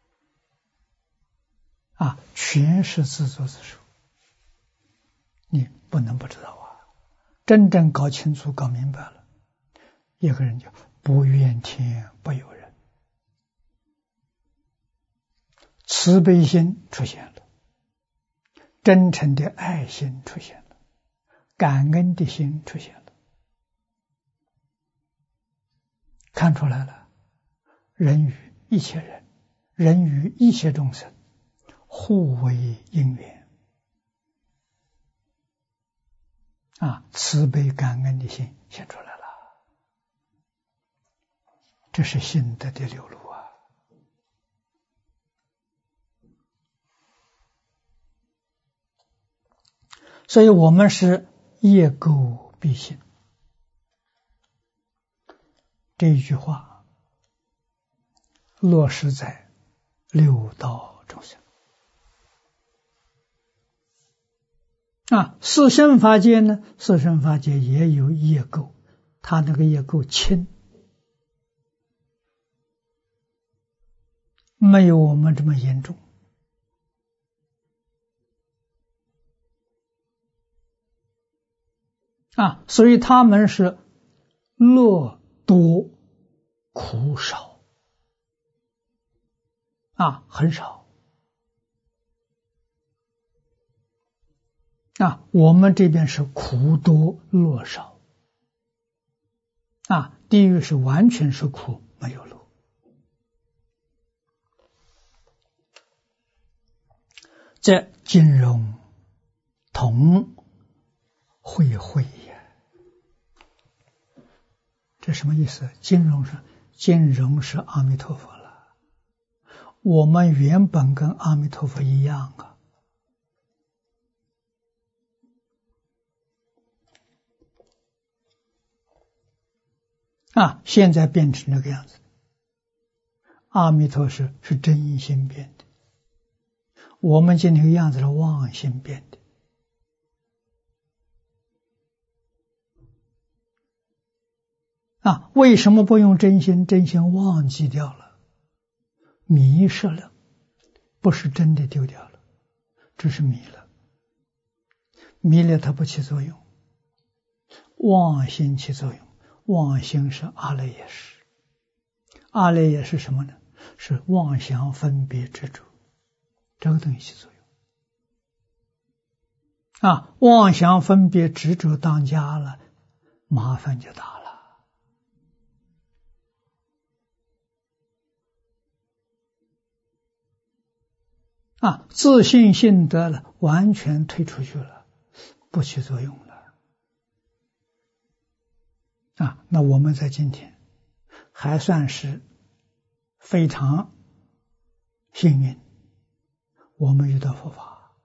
啊，全是自作自受，你不能不知道啊！真正搞清楚、搞明白了，一个人就不怨天不尤人，慈悲心出现了，真诚的爱心出现了，感恩的心出现了，看出来了，人与一切人，人与一切众生互为因缘。啊，慈悲感恩的心现出来了，这是心德的流露啊！所以我们是业垢必信，这一句话落实在六道众生。啊，四圣法界呢？四圣法界也有业垢，它那个业垢轻，没有我们这么严重。啊，所以他们是乐多苦少。啊，很少。啊，我们这边是苦多乐少。啊，地狱是完全是苦，没有乐。这金融同会会也，这什么意思？金融是金融是阿弥陀佛了，我们原本跟阿弥陀佛一样啊。啊，现在变成这个样子，阿弥陀是是真心变的，我们今天的样子是妄心变的。啊，为什么不用真心？真心忘记掉了，迷失了，不是真的丢掉了，只是迷了，迷了它不起作用，妄心起作用。妄心是阿赖耶识，阿赖耶是什么呢？是妄想分别执着，这个东西起作用。啊，妄想分别执着当家了，麻烦就大了。啊，自信性得了，完全退出去了，不起作用了。啊，那我们在今天还算是非常幸运，我们遇到佛法，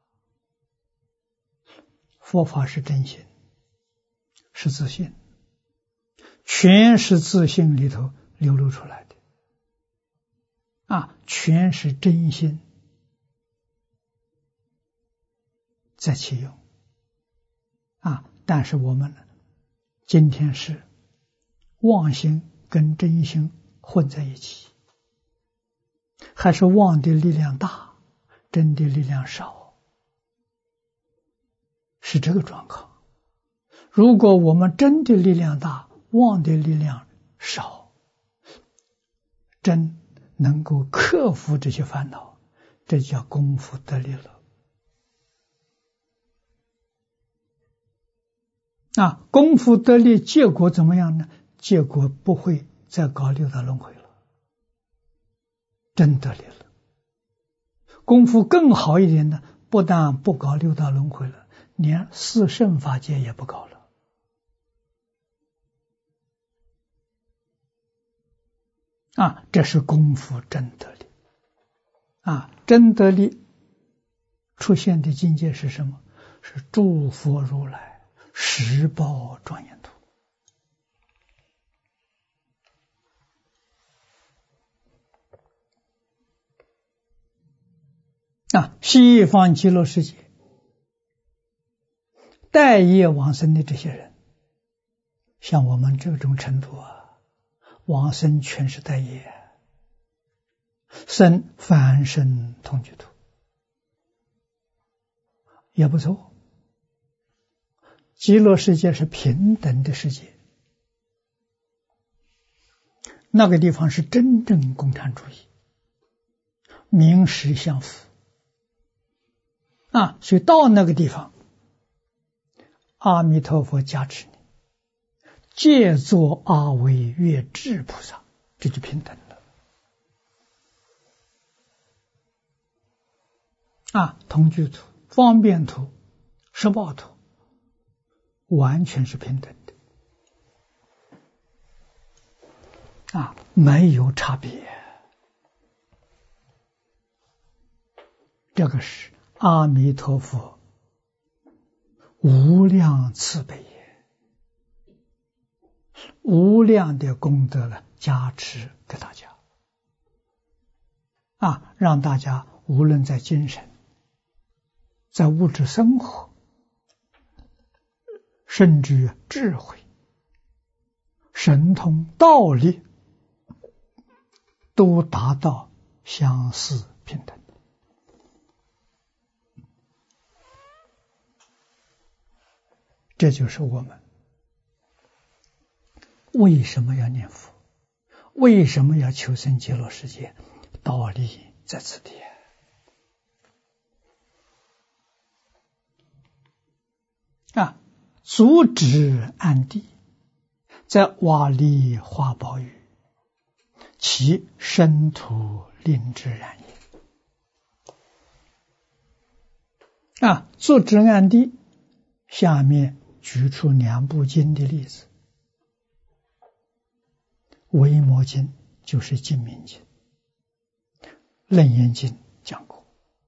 佛法是真心，是自信，全是自信里头流露出来的，啊，全是真心在其用，啊，但是我们呢，今天是妄心跟真心混在一起，还是妄的力量大，真的力量少，是这个状况。如果我们真的力量大，妄的力量少，真能够克服这些烦恼，这叫功夫得力了。 啊，功夫得力，结果怎么样呢？结果不会再搞六道轮回了，真得力了。功夫更好一点的，不但不搞六道轮回了，连四圣法界也不搞了。啊，这是功夫真得力。啊，真得力出现的境界是什么？是诸佛如来十报庄严图。啊，西方极乐世界待业往生的这些人，像我们这种程度啊，往生全是待业，生凡身同居土也不错。极乐世界是平等的世界，那个地方是真正共产主义，名实相符啊，所以到那个地方，阿弥陀佛加持你，借作阿惟越致菩萨，这就平等了。啊，同居土、方便土、十报土，完全是平等的。啊，没有差别。这个是阿弥陀佛无量慈悲也，无量的功德了加持给大家啊，让大家无论在精神、在物质生活，甚至于智慧、神通、道力，都达到相似平等。这就是我们为什么要念佛，为什么要求生极乐世界，道理在此地。啊，足止安地，在瓦砾花宝雨，其身土令之然也。啊，足止安地，下面举出两部经的例子。维摩经就是净明经，楞严经讲过。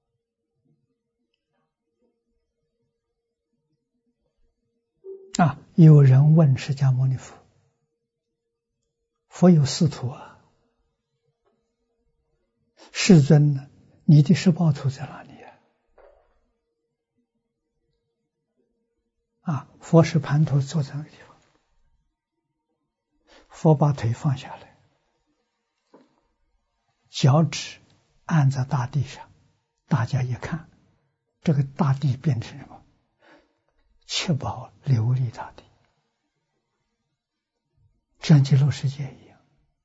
啊，有人问释迦牟尼佛，佛有四土啊，世尊呢，你的十报土在哪里啊？啊，佛是盘陀坐在那个地方，佛把腿放下来，脚趾按在大地上，大家一看，这个大地变成什么？七宝琉璃大地，像极乐世界一样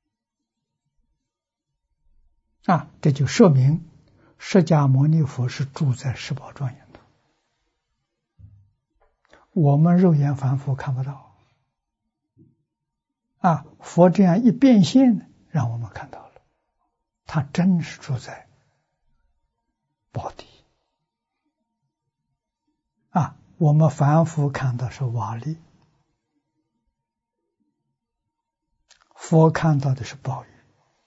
啊！这就说明释迦牟尼佛是住在十宝庄严土，我们肉眼凡夫看不到啊！佛这样一变现，让我们看到了，他真是住在宝地啊！我们凡夫看到是瓦砾，佛看到的是宝雨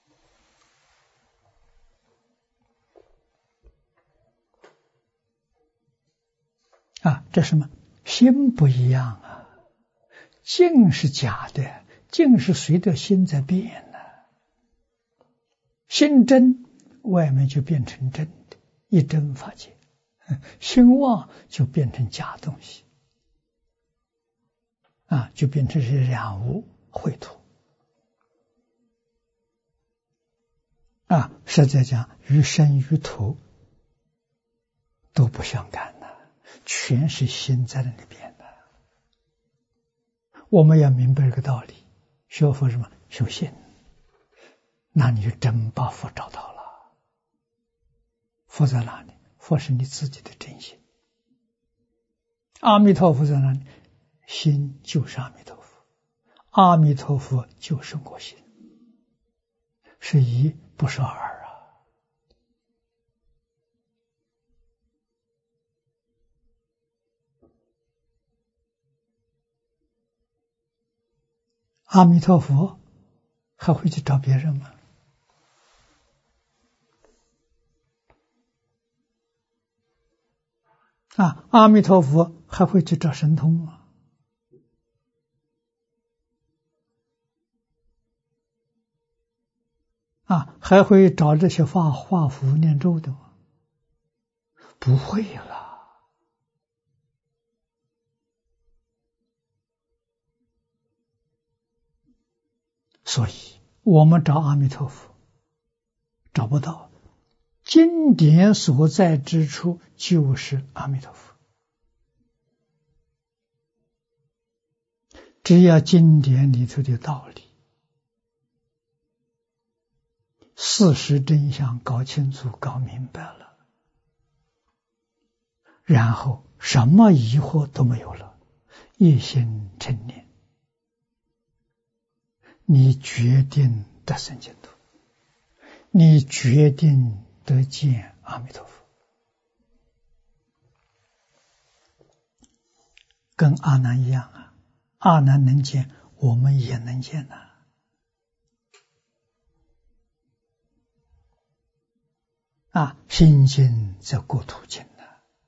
啊！这什么？心不一样啊！境是假的，境是随着心在变呢、啊。心真，外面就变成真的，一真法界；心妄就变成假东西，啊，就变成是染污秽土。啊，实在讲，于身于土都不相干的，全是心在那里变的。我们要明白这个道理，学佛什么？修心，那你就真把佛找到了。佛在哪里？佛是你自己的真心。阿弥陀佛在哪里？ 心就是阿弥陀佛，阿弥陀佛就是我心，是一不是二啊。阿弥陀佛还会去找别人吗？啊，阿弥陀佛还会去找神通吗？啊，还会找这些画画符念咒的吗？不会了。所以我们找阿弥陀佛找不到，经典所在之处就是阿弥陀佛。只要经典里头的道理、事实真相搞清楚、搞明白了，然后什么疑惑都没有了，一心称念，你决定得生净土，你决定得见阿弥陀佛。跟阿难一样啊，阿难能见，我们也能见呐、啊。啊，心净则国土净呐。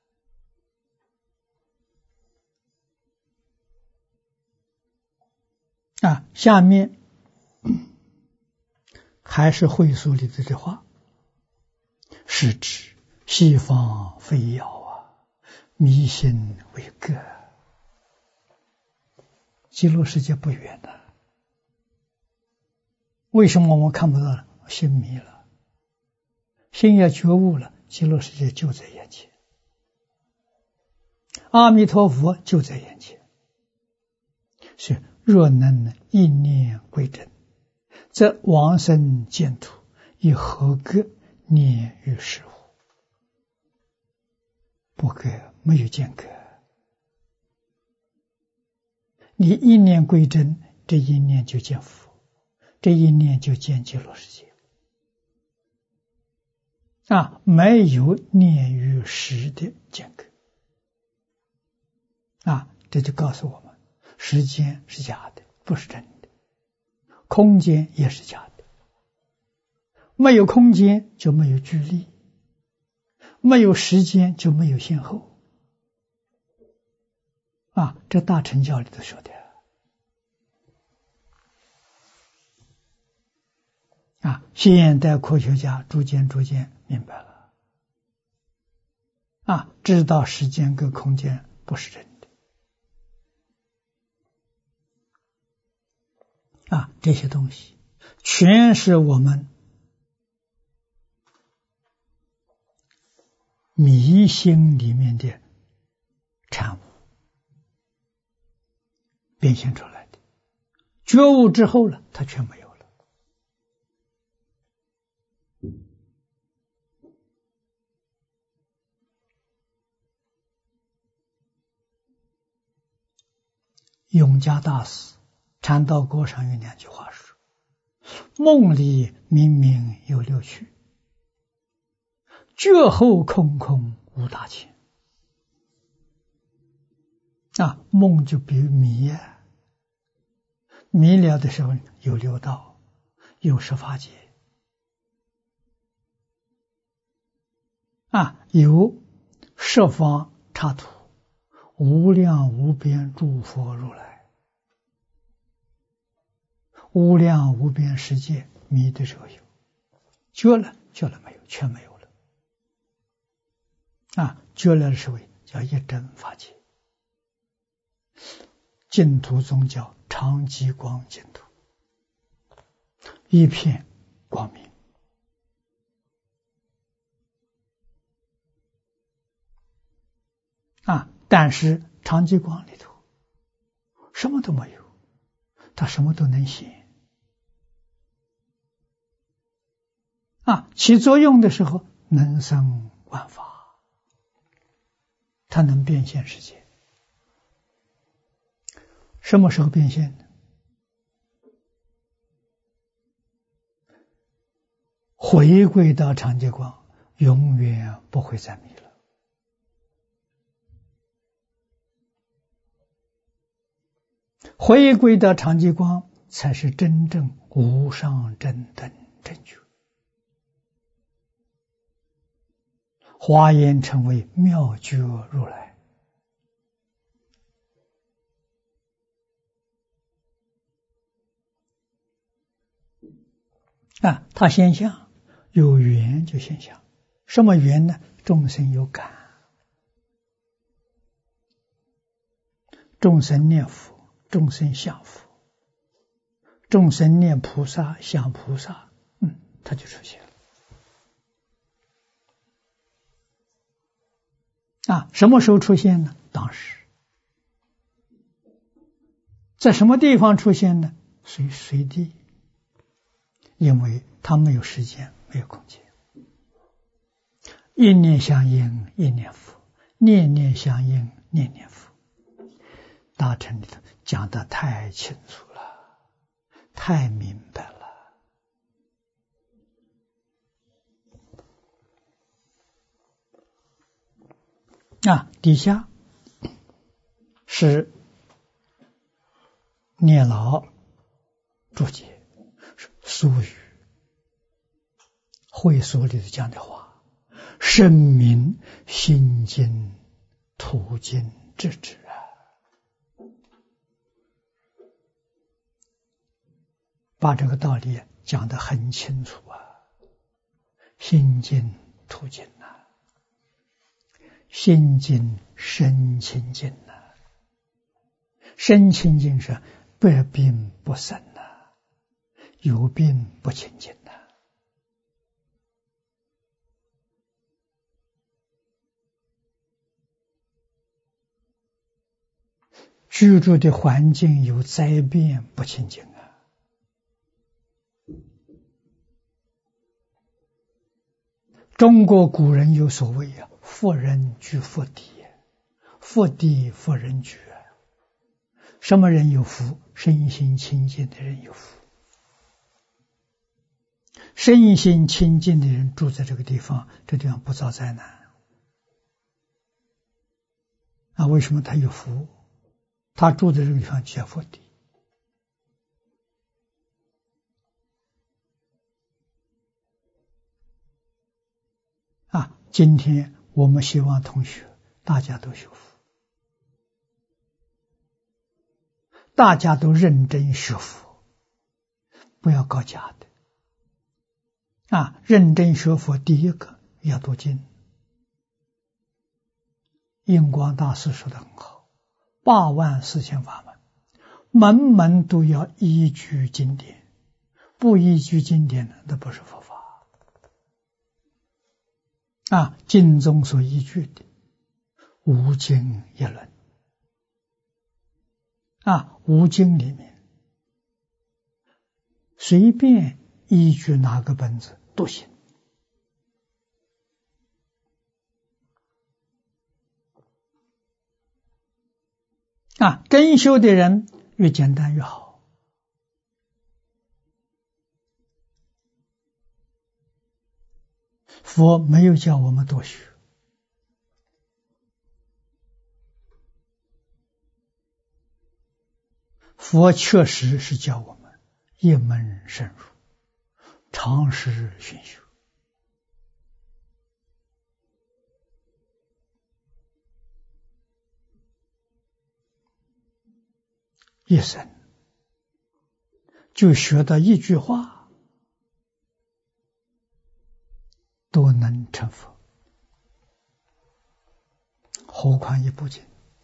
啊，下面还是会所里的这话，是指西方非要啊，迷信为个，极乐世界不远的。为什么我们看不到呢？心迷了。心也觉悟了，极乐世界就在眼前，阿弥陀佛就在眼前。是若能一念归真，则往生净土，以何隔念于事乎？不隔，没有间隔。你一念归真，这一念就见佛，这一念就见极乐世界。啊，没有念与时的间隔。啊，这就告诉我们，时间是假的，不是真的；空间也是假的。没有空间就没有距离，没有时间就没有先后。啊，这大乘教里头说的。啊，现代科学家逐渐逐渐明白了，啊，知道时间跟空间不是真的，啊，这些东西全是我们迷心里面的产物变现出来的，觉悟之后了，它全没有了。永嘉大师禅道歌上有两句话说：梦里明明有六趣，觉后空空无大千。啊，梦就比如迷啊，迷了的时候有六道，有十法界，啊，有十方刹土，无量无边诸佛如来，无量无边世界，迷的时候有，觉了觉了没有，全没有了。啊，觉了的时候叫一真法界，净土宗叫常寂光净土，一片光明。啊，但是常寂光里头什么都没有，它什么都能显。啊，起作用的时候能生万法，它能变现世界。 什么时候变现呢？回归到常寂光，永远不会再迷了。回归到常寂光，才是真正无上正等正觉。华严成为妙觉如来。啊，他现象有缘就现象，什么缘呢？众生有感，众生念佛，众生想佛，众生念菩萨想菩萨，嗯，他就出现了。啊，什么时候出现呢？当时。在什么地方出现呢？随随地，因为他没有时间，没有空间。一念相应，一念佛；念念相应，念念佛。大乘里头讲得太清楚了，太明白了。啊，底下是念老注解，俗语会所里头讲的话，声明心经途经智智啊，把这个道理讲得很清楚啊。心经途经啊，心经身清净啊，身清净是百病不生啊，有病不清净啊。居住的环境有灾变不清净啊。中国古人有所谓啊，福人居福地，福地福人居。什么人有福？身心清净的人有福。身心清净的人住在这个地方，这地方不遭灾难。啊，为什么他有福？他住在这个地方叫福地。啊，今天我们希望同学大家都修福，大家都认真学佛，不要搞假的。啊，认真学佛，第一个要读经。印光大师说得很好，八万四千法门，门门都要依据经典，不依据经典的，那不是佛法。啊，经中所依据的无经一论。啊，无经里面随便依据哪个本子都行。啊，真修的人越简单越好。佛没有叫我们多学，佛确实是叫我们一门深入，长时熏修。一生就学到一句话，都能成佛，何况一部经。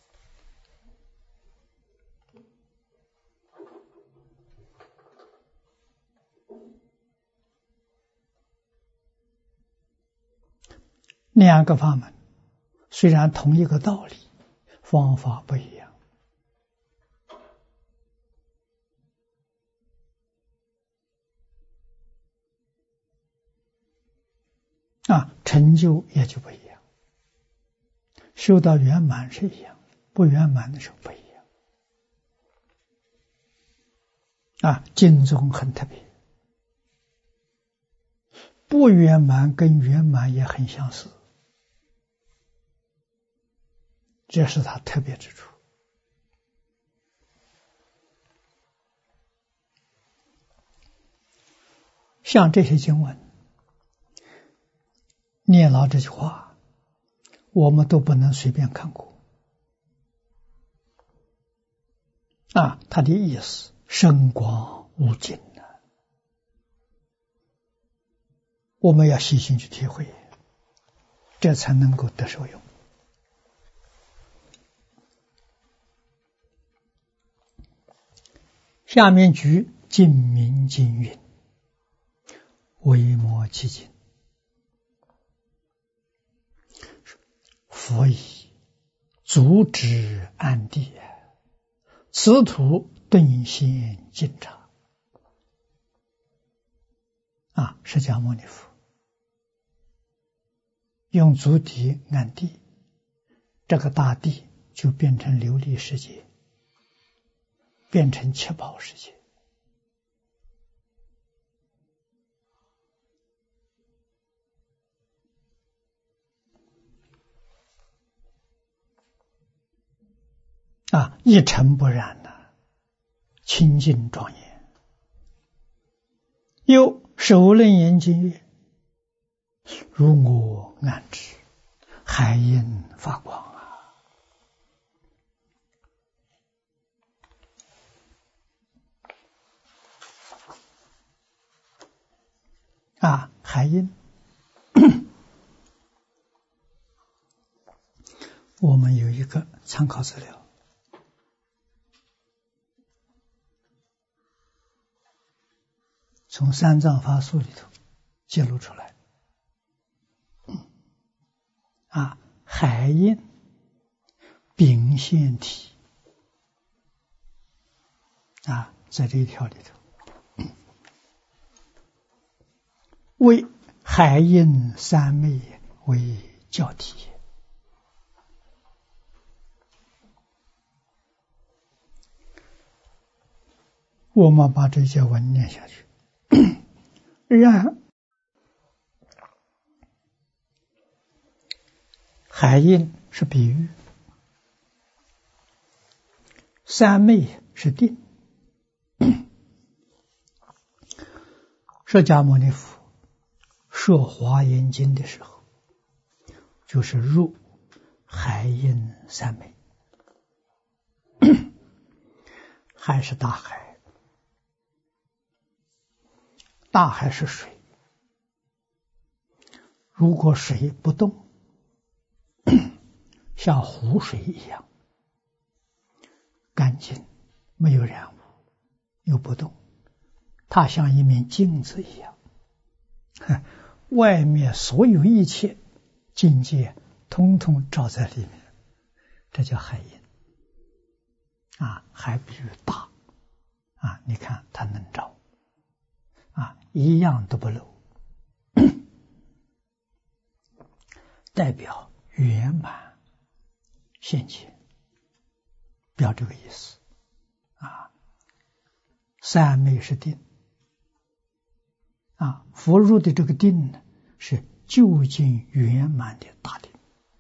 两个法门虽然同一个道理，方法不一样。啊，成就也就不一样，修到圆满是一样，不圆满的时候不一样。 啊，经中很特别，不圆满跟圆满也很相似，这是它特别之处。像这些经文，念老这句话，我们都不能随便看过啊，它的意思深广无尽的，我们要细心去体会，这才能够得受用。下面举净明经云：微末其经，佛以足指安地，此土顿现净察。啊，释迦牟尼佛用足底安地，这个大地就变成琉璃世界，变成七宝世界。啊，一尘不染呐，清净庄严。又首楞严经曰：如我安之，海印发光啊！啊，海印，我们有一个参考资料。从三藏法书里头记录出来，啊，海印丙现体啊，在这一条里头，为海印三昧为教体。我们把这些文念下去。然海印是比喻，三昧是定。释迦牟尼佛说华严经的时候，就是入海印三昧。海是大海，大海是水，如果水不动，像湖水一样干净，没有染污，又不动，它像一面镜子一样，外面所有一切境界通通照在里面，这叫海印啊，还比喻大啊，你看它能照啊，一样都不漏，代表圆满现前，表这个意思啊。三昧是定啊，佛入的这个定呢，是究竟圆满的大定。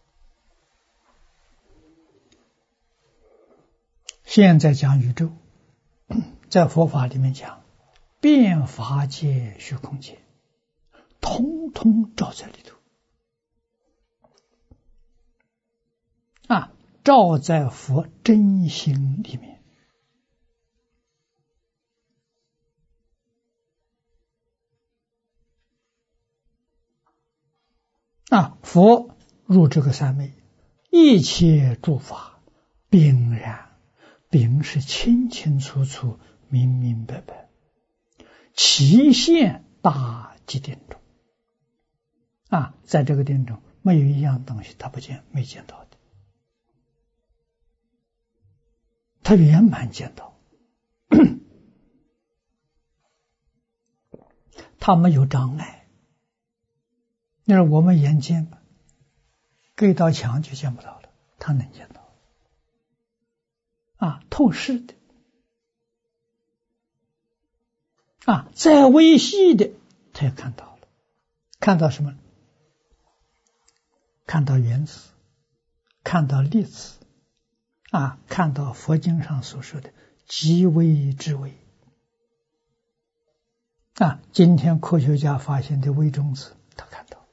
现在讲宇宙，在佛法里面讲遍法界虚空界，通通照在里头啊，照在佛真心里面啊。佛入这个三昧，一切诸法禀然，禀是清清楚楚明明白白，其现大极定中啊，在这个定中没有一样东西他不见没见到的，他圆满见到，他没有障碍。那是我们眼见吧，隔一道墙就见不到了，他能见到啊，透视的啊，再微细的，他也看到了，看到什么？看到原子，看到粒子，啊，看到佛经上所说的极微之微。啊，今天科学家发现的微中子，他看到。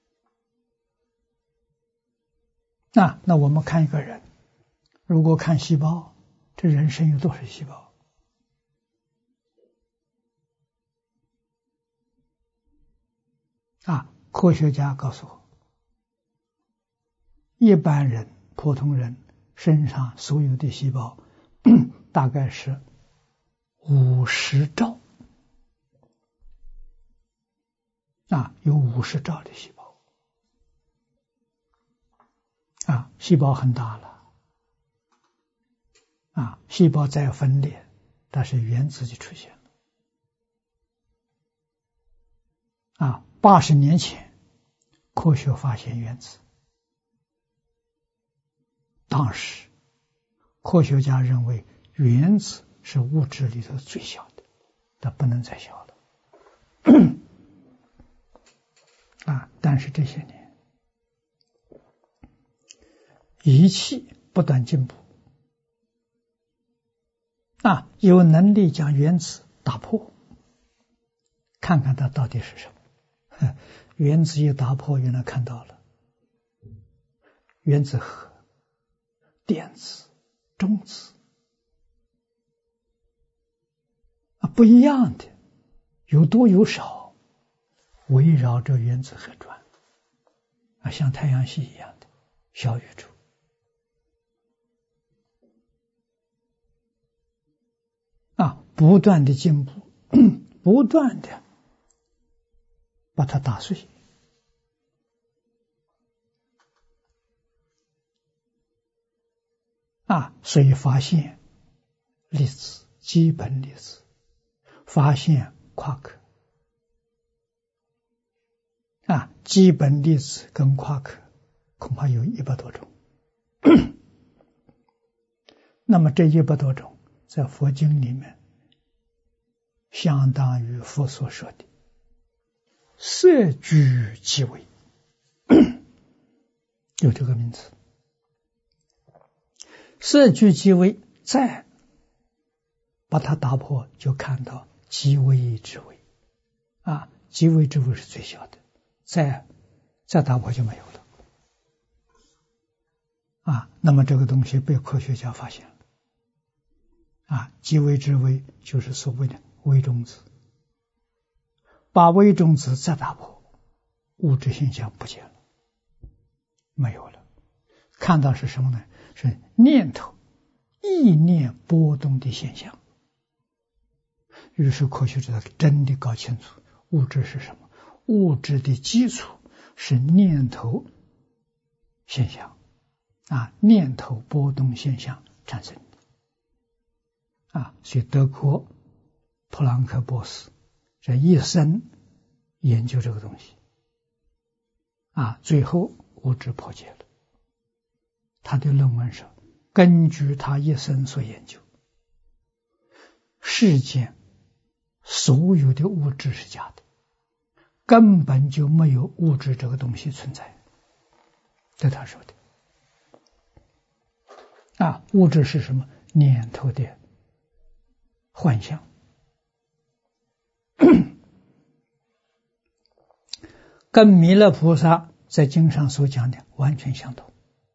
啊，那我们看一个人，如果看细胞，这人生有多少细胞？啊，科学家告诉我，一般人、普通人身上所有的细胞大概是五十兆。啊，有五十兆的细胞。啊，细胞很大了。啊，细胞再分裂，但是原子就出现了。啊，八十年前，科学发现原子。当时，科学家认为原子是物质里头最小的，它不能再小了。啊，但是这些年，仪器不断进步，啊，有能力将原子打破，看看它到底是什么。原子一打破，原来看到了原子核、电子、中子啊，不一样的，有多有少，围绕着原子核转啊，像太阳系一样的小宇宙啊，不断的进步，不断的把它打碎啊，所以发现粒子、基本粒子，发现夸克啊，基本粒子跟夸克恐怕有一百多种。那么这一百多种，在佛经里面，相当于佛所说的色聚即微，有这个名词。色聚即微，再把它打破，就看到极微之微啊，极微之微是最小的，再再打破就没有了啊。那么这个东西被科学家发现了啊，极微之微就是所谓的微中子，把微中子再打破，物质现象不见了，没有了，看到是什么呢？是念头、意念波动的现象。于是科学家真的搞清楚物质是什么，物质的基础是念头现象啊，念头波动现象产生的啊。所以德国普朗克博士这一生研究这个东西啊，最后物质破解了。他的论文上，根据他一生所研究，世间所有的物质是假的，根本就没有物质这个东西存在，这他说的啊，物质是什么？念头的幻象。跟弥勒菩萨在经上所讲的完全相同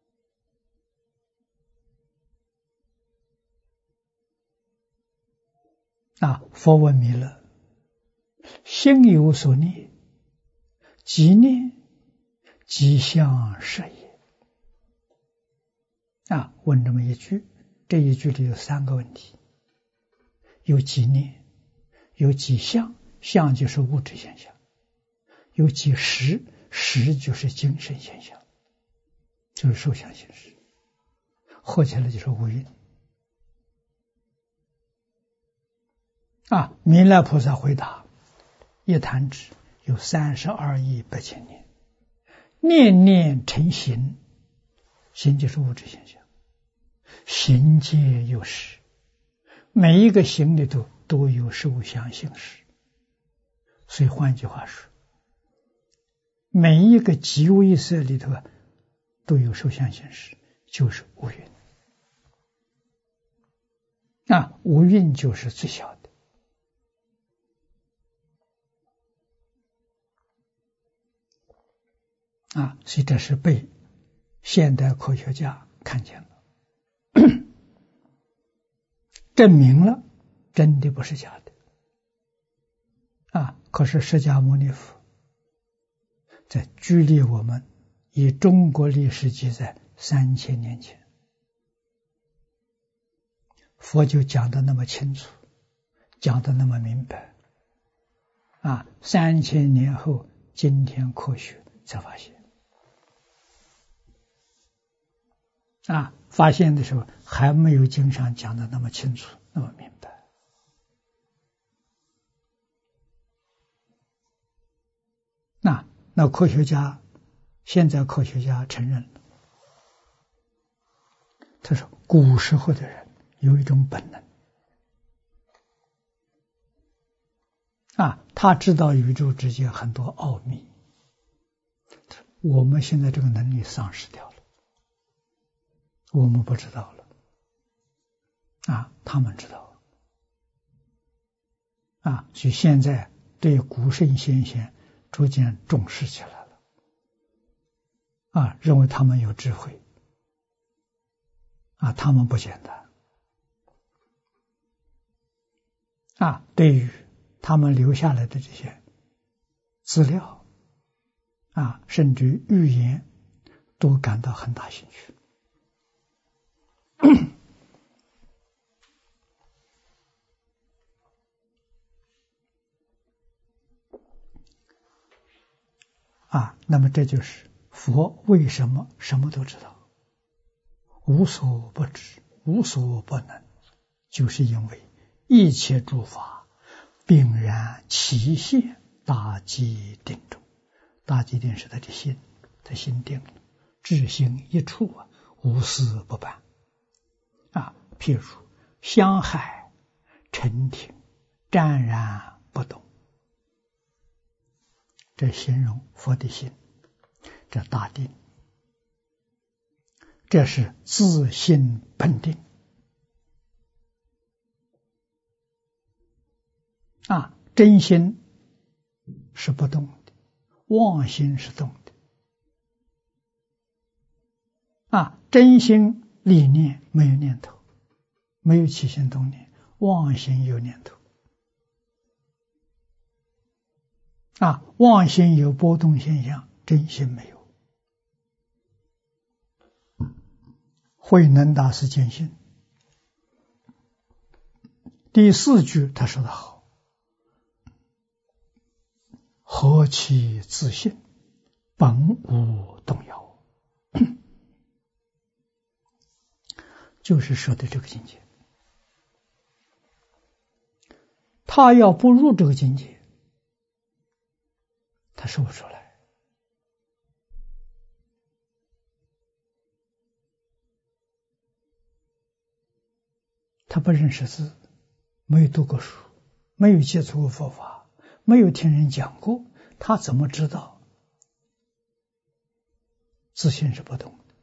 啊。佛问弥勒：心有所念，即念即相是也。啊，问这么一句，这一句里有三个问题：有即念，有即相，相就是物质现象；有即识，识就是精神现象，就是受想行识，合起来就是五蕴。啊，弥勒菩萨回答：一弹指有三十二亿八千年，念念成形，形就是物质现象，形皆有识，每一个形里头都有受想行识， 所以换句话说，每一个极微色里头都有受想行识，就是无蕴。啊，无蕴就是最小的。啊，所以这是被现代科学家看见了，证明了真的不是假的。啊，可是释迦牟尼佛在距离我们以中国历史记载三千年前，佛就讲得那么清楚，讲得那么明白。啊，三千年后，今天科学才发现。啊，发现的时候还没有经上讲的那么清楚，那么明白。那那科学家，现在科学家承认了，他说古时候的人有一种本能，啊，他知道宇宙之间很多奥秘，我们现在这个能力丧失掉了，我们不知道了，啊，他们知道，啊，所以现在对古圣先贤逐渐重视起来了，啊，认为他们有智慧，啊，他们不简单，啊，对于他们留下来的这些资料，啊，甚至于预言，都感到很大兴趣。啊，那么这就是佛为什么什么都知道，无所不知，无所不能，就是因为一切诸法秉然其现大寂定中。大寂定是他的心，他心定了，至心一处啊，无事不办。啊，譬如香海沉挺，湛然不动，这形容佛的心，这大定，这是自性本定。啊，真心是不动的，妄心是动的。啊，真心理念没有念头，没有起心动念，妄心有念头。啊，妄心有波动现象，真心没有。慧能大师见性第四句他说得好，何其自性，本无动摇。就是说的这个境界，他要不入这个境界，他说不出来。他不认识字，没有读过书，没有接触过佛法，没有听人讲过，他怎么知道自性是不动的？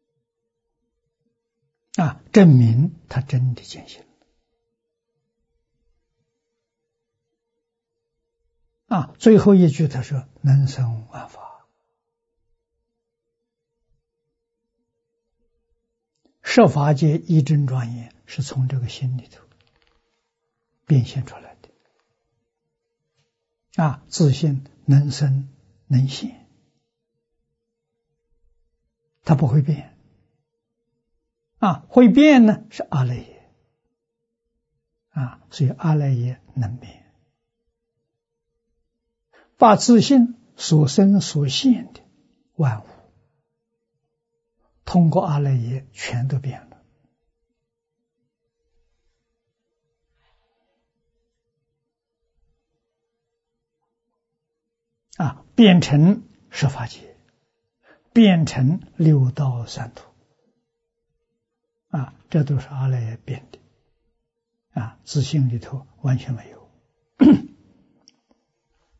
啊，证明他真的见性了。啊，最后一句他说能生万法，设法界一真庄严是从这个心里头变现出来的。啊，自性能生能现，它不会变。啊，会变呢是阿赖耶。啊，所以阿赖耶能变，把自性所生所现的万物，通过阿赖耶全都变了。啊，变成十法界，变成六道三途。啊，这都是阿赖耶变的。啊，自性里头完全没有。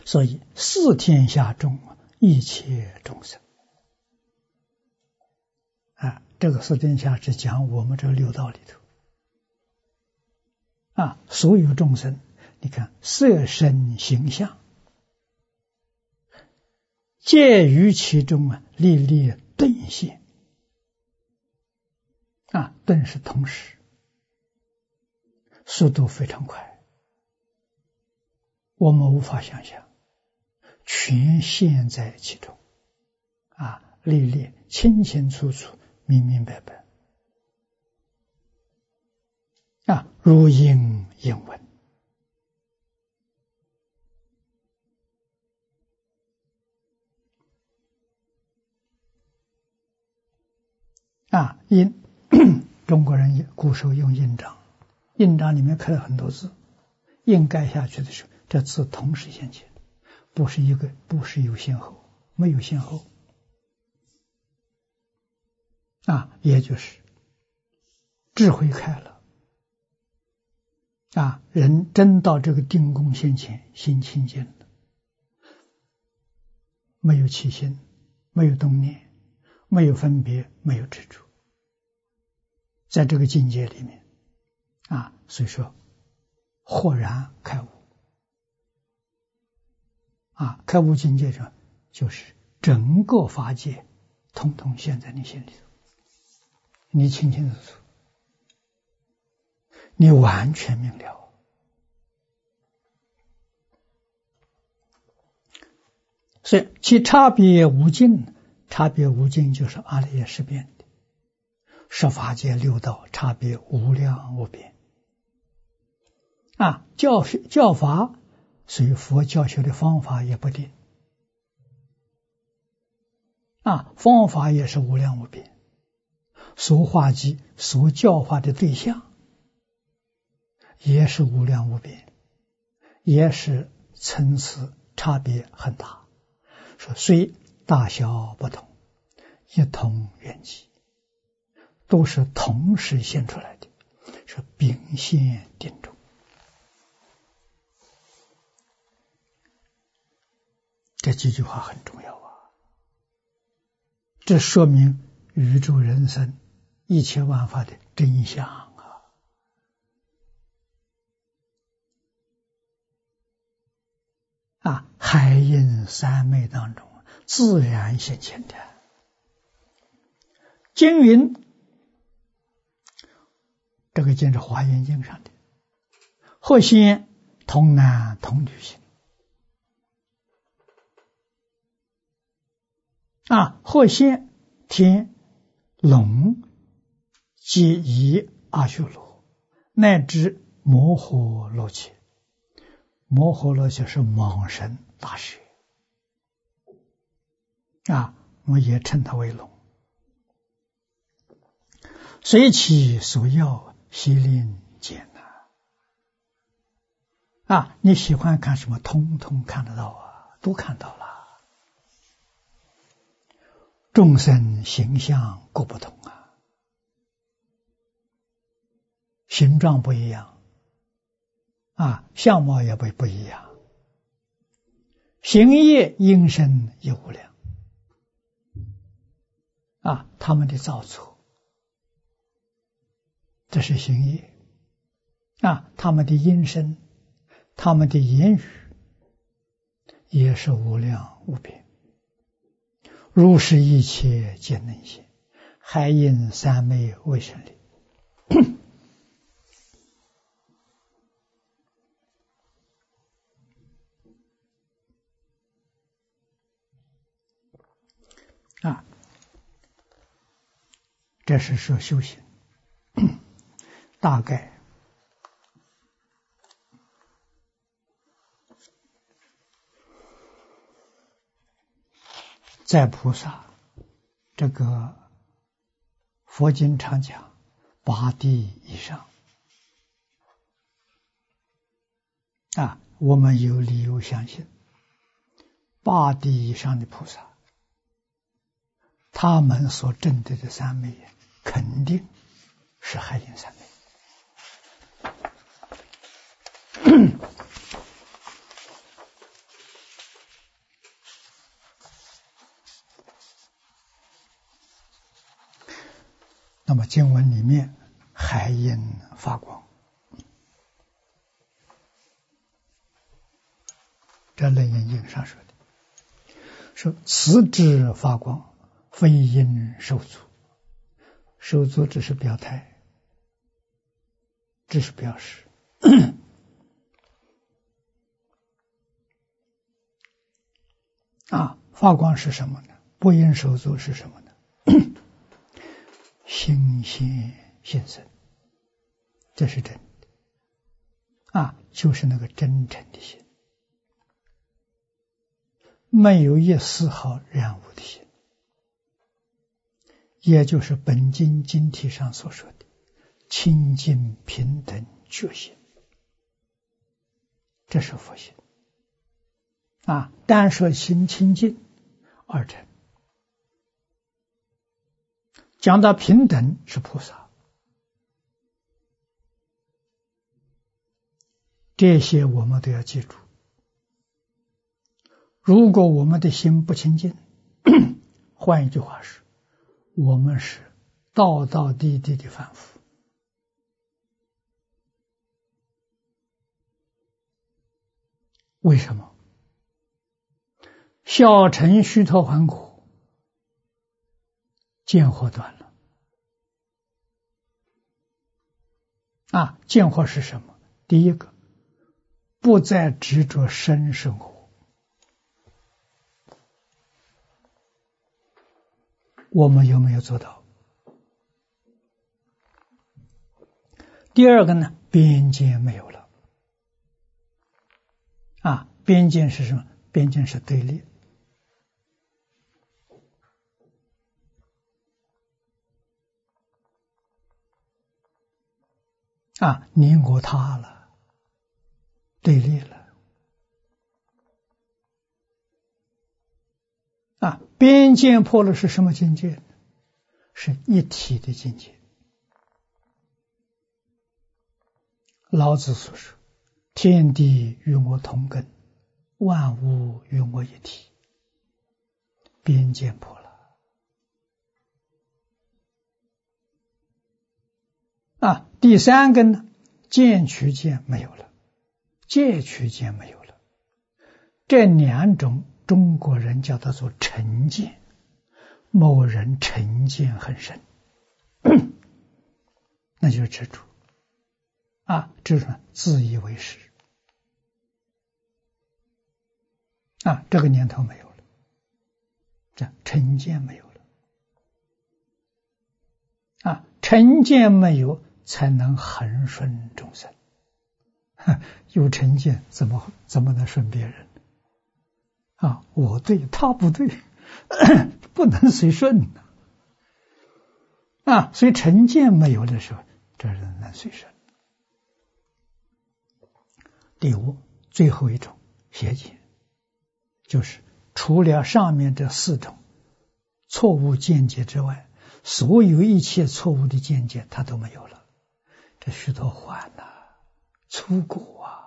所以四天下中一切众生啊，这个四天下是讲我们这个六道里头啊，所有众生，你看色身形象，介于其中啊，历历顿现啊，顿是同时，速度非常快，我们无法想象，全现在其中啊，历历清清楚楚，明明白白啊，如应应闻啊，印中国人古时候用印章，印章里面刻了很多字，印盖下去的时候，这字同时现前，不是一个，不是有先后，没有先后啊，也就是智慧开了啊，人真到这个定功现前，心清净了，没有起心，没有动念，没有分别，没有执着，在这个境界里面啊，所以说豁然开悟啊，开悟境界上就是整个法界统统现在你心里头，你清清楚楚，你完全明了。所以其差别无尽，差别无尽就是阿赖耶识变的，十法界六道差别无量无边啊，教教法所以佛教学的方法也不定啊，方法也是无量无边，所化及所教化的对象也是无量无边，也是层次差别很大，说虽大小不同，一同缘起，都是同时现出来的，是秉现定中。这几句话很重要啊，这说明宇宙人生一切万法的真相啊！啊，海印三昧当中自然现前的。经云，这个经是华严经上的，或现童男童女性啊，或现天龙皆以阿修罗，乃至摩诃罗伽。摩诃罗伽是蟒神大士啊，我也称他为龙。随其所要，悉令见啊！啊，你喜欢看什么，通通看得到啊，都看到了。众生形象各不同啊，形状不一样啊，相貌也不不一样，行业因身也无量啊，他们的造作，这是行业啊，他们的因身，他们的言语也是无量无边。如是一切皆能现，海印三昧为神力。啊，这是说修行，大概在菩萨这个佛经常讲八地以上啊，我们有理由相信八地以上的菩萨，他们所证得的三昧肯定是海印三昧。 那么经文里面海因发光，这楞严经上说的，说此智发光，非因手足。手足只是表态，只是表示。啊，发光是什么呢？不因手足是什么呢？心现现身，这是真的。啊，就是那个真诚的心，没有一丝毫染污的心，也就是本经经题上所说的清净平等觉心，这是佛心。啊，单说心清净二乘，讲到平等是菩萨，这些我们都要记住。如果我们的心不清净，换一句话是，我们是道道地地的凡夫。为什么？小乘须陀洹果见惑断了。啊，见惑是什么？第一个，不再执着身生活。我们有没有做到？第二个呢，边界没有了。啊，边界是什么？边界是对立。啊，你我他了，对立了。啊，边界破了是什么境界？是一体的境界。老子所说，天地与我同根，万物与我一体。边界破了。啊，第三个呢，见取见没有了，戒取见没有了。这两种中国人叫它做成见，某人成见很深，那就是执着。啊，这是自以为是。啊，这个念头没有了，这成见没有了。啊，成见没有，才能恒顺众生。有成见怎么怎么能顺别人？啊，我对他不对，不能随顺的。啊，所以成见没有的时候，这人能随顺。第五，最后一种邪见，就是除了上面这四种错误见解之外，所有一切错误的见解他都没有了。这须陀洹呐，出果啊！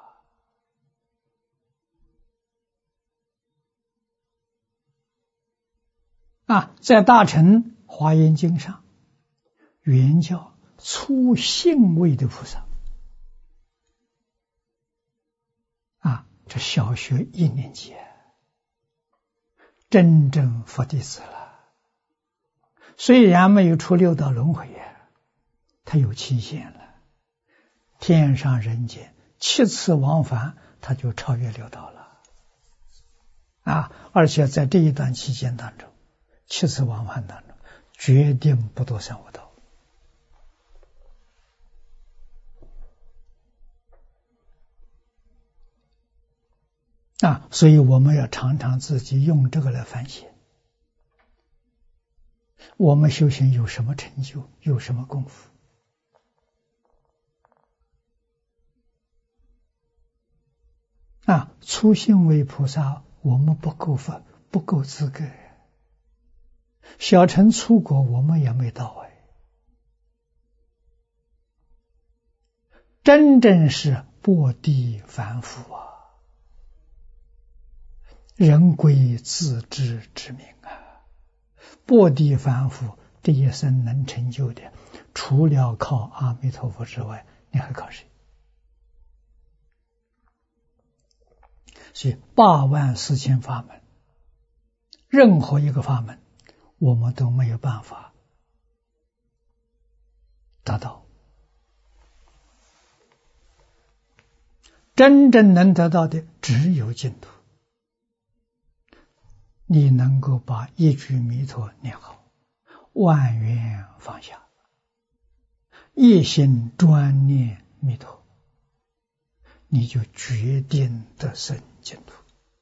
啊，在大乘华严经上，原叫出性位的菩萨。啊，这小学一年级，真正佛弟子了。虽然没有出六道轮回，他有期限了。天上人间七次往返，他就超越六道了。啊，而且在这一段期间当中，七次往返当中，决定不堕三恶道。啊，所以我们要常常自己用这个来反省，我们修行有什么成就，有什么功夫。啊，初信为菩萨，我们不够分，不够资格。小乘出国，我们也没到哎。真正是薄地凡夫啊，人归自知之明啊。薄地凡夫这一生能成就的，除了靠阿弥陀佛之外，你还靠谁？所以八万四千法门，任何一个法门，我们都没有办法达到。真正能得到的只有净土。你能够把一句弥陀念好，万缘放下，一心专念弥陀，你就决定得生净土。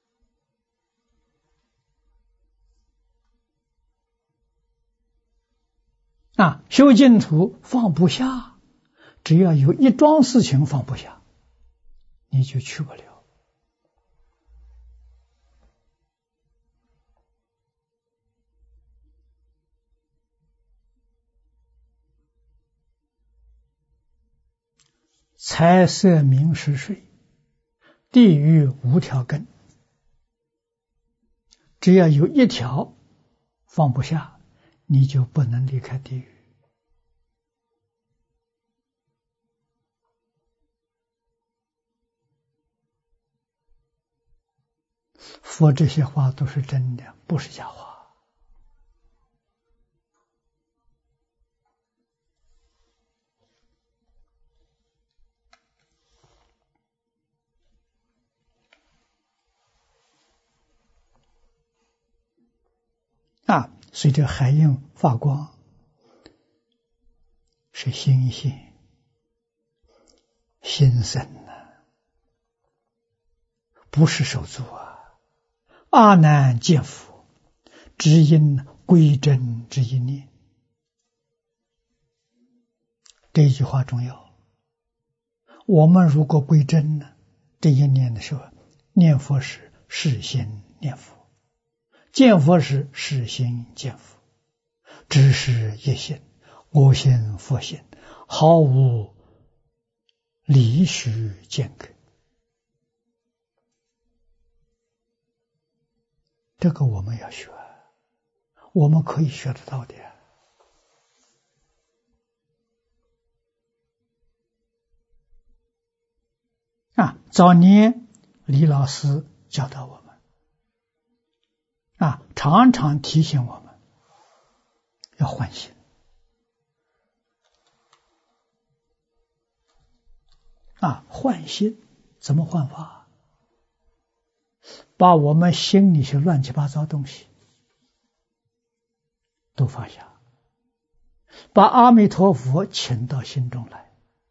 啊，修净土放不下，只要有一桩事情放不下，你就去不了。财色名食睡，地狱无条根，只要有一条放不下，你就不能离开地狱。佛这些话都是真的，不是假话。啊，随着海印发光，是心性心生啊，不是手足啊。阿难见佛，只因归真之一念。这一句话重要。我们如果归真呢，这一念的时候，念佛时是心念佛，见佛时是心见佛，只是一心，我心佛心，毫无离虚间隔。这个我们要学，我们可以学得到的。啊，早年李老师教导我们，啊，常常提醒我们要换心。啊，换心怎么换法？把我们心里些乱七八糟东西都放下，把阿弥陀佛请到心中来，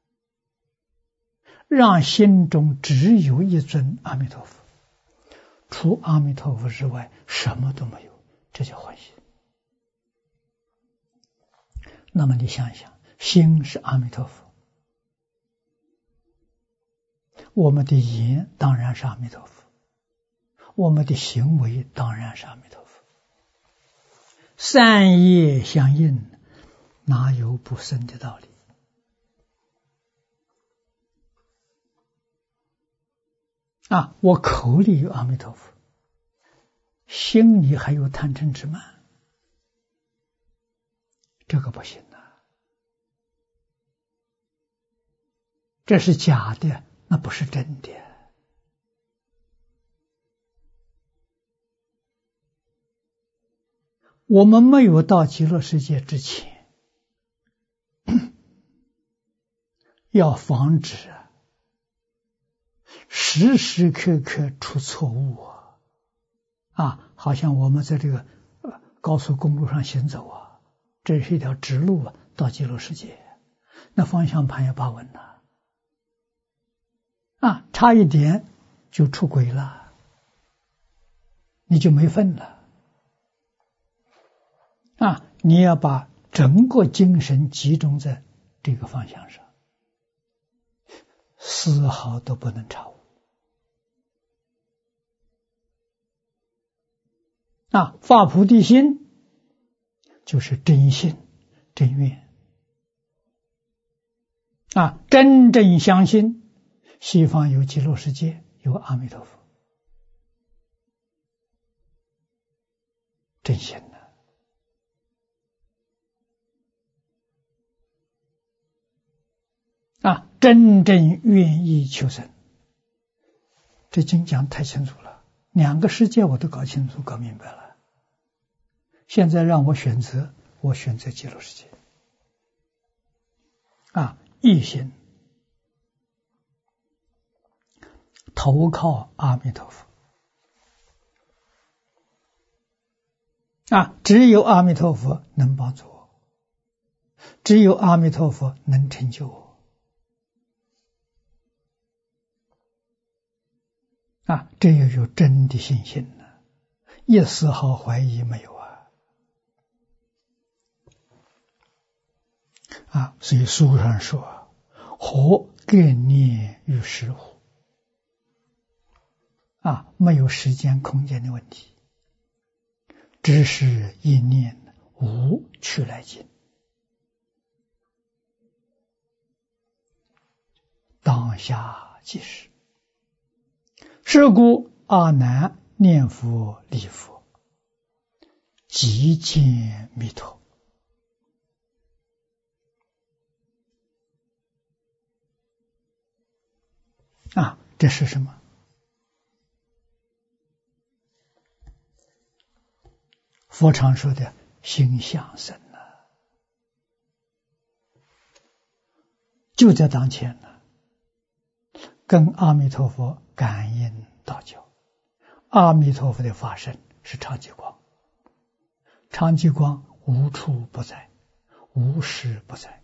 让心中只有一尊阿弥陀佛，除阿弥陀佛之外什么都没有，这叫换心。那么你想想，心是阿弥陀佛，我们的言当然是阿弥陀佛，我们的行为当然是阿弥陀佛，善业相应，哪有不生的道理？啊，我口里有阿弥陀佛，心里还有贪嗔痴慢，这个不行啊，这是假的，那不是真的。我们没有到极乐世界之前，要防止时时刻刻出错误啊！啊，好像我们在这个高速公路上行走啊，这是一条直路啊，到极乐世界，那方向盘要把稳了啊，差一点就出轨了，你就没份了。啊，你要把整个精神集中在这个方向上，丝毫都不能差误。啊，发菩提心就是真心真愿啊，真正相信西方有极乐世界，有阿弥陀佛，真心的真正愿意求生。这经讲太清楚了，两个世界我都搞清楚搞明白了。现在让我选择，我选择极乐世界啊，一心投靠阿弥陀佛啊，只有阿弥陀佛能帮助我，只有阿弥陀佛能成就我啊，这也有真的信心呢，一丝毫怀疑没有啊！啊，所以书上说：“何概念与时乎？”啊，没有时间空间的问题，只是一念无去来尽，当下即是。是故阿难念佛礼佛，即见弥陀。啊，这是什么？佛常说的心想生啊，就在当前呢。跟阿弥陀佛感应道交，阿弥陀佛的法身是常寂光，常寂光无处不在，无时不在。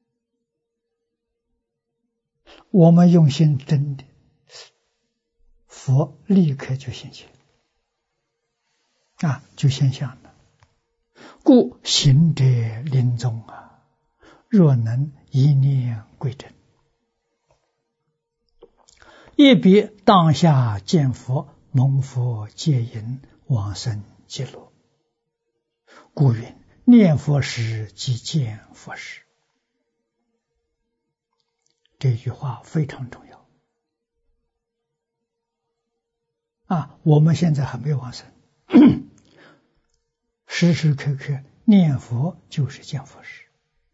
我们用心真的，佛立刻就现前啊，就现象了。故行者临终啊，若能一念归真，一笔当下见佛，蒙佛接引，往生极乐。故云念佛时即见佛时。这句话非常重要啊！我们现在还没有往生，时时刻刻念佛就是见佛时。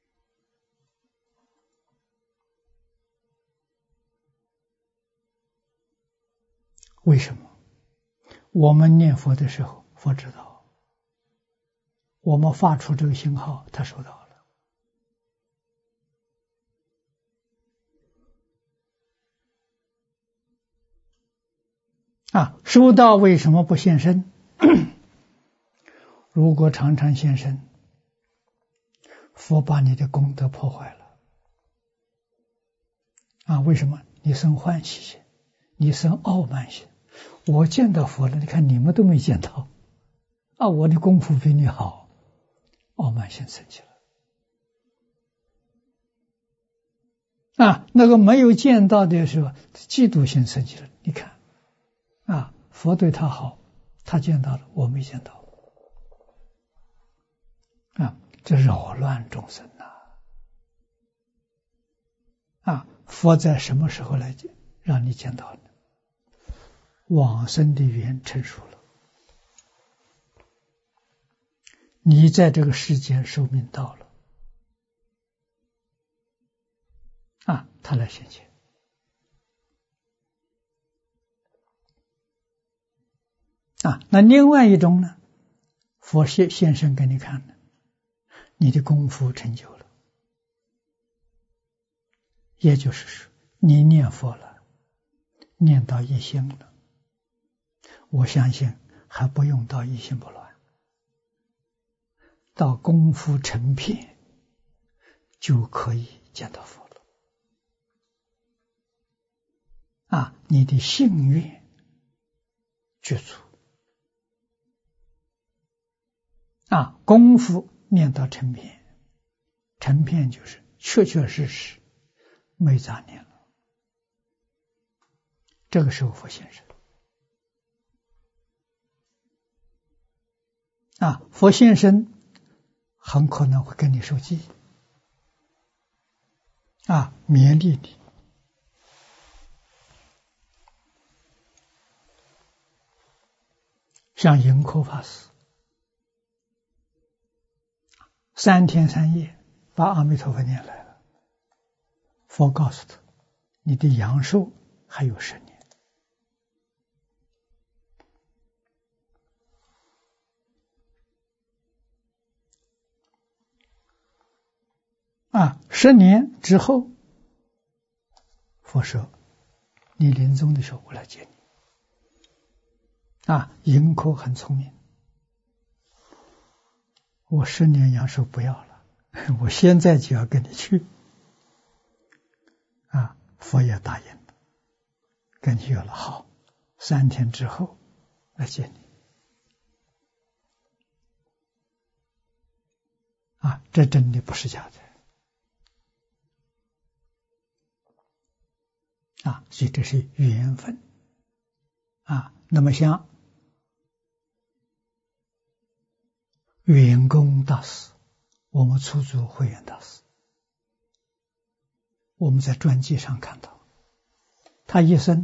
为什么？我们念佛的时候，佛知道，我们发出这个信号，他收到了。啊，收到为什么不现身？如果常常现身，佛把你的功德破坏了。啊，为什么？你生欢喜心，你生傲慢心。我见到佛了，你看你们都没见到，啊，我的功夫比你好，傲慢心生起了。啊，那个没有见到的时候，嫉妒心生起了。你看，啊，佛对他好，他见到了，我没见到。啊，这扰乱众生呐！啊，佛在什么时候来让你见到呢？往生的缘成熟了，你在这个世间寿命到了，啊，他来现前。啊，那另外一种呢？佛现现身给你看的，你的功夫成就了，也就是说，你念佛了，念到一心了。我相信还不用到一心不乱，到功夫成片就可以见到佛了。啊，你的信愿具足，啊，功夫念到成片，成片就是确确实实没杂念了。这个时候佛现身。啊，佛现身很可能会跟你受记，啊，勉励你。像盈科法师，三天三夜把阿弥陀佛念来了，佛告诉他， 你的阳寿还有十年。啊，十年之后，佛说，你临终的时候我来接你。啊，盈科很聪明，我十年阳寿不要了，我现在就要跟你去。啊，佛也答应了，跟你有了好，三天之后来接你。啊，这真的不是假的。啊，所以这是缘分。啊，那么像圆公大师，我们出租慧远大师，我们在传记上看到，他一生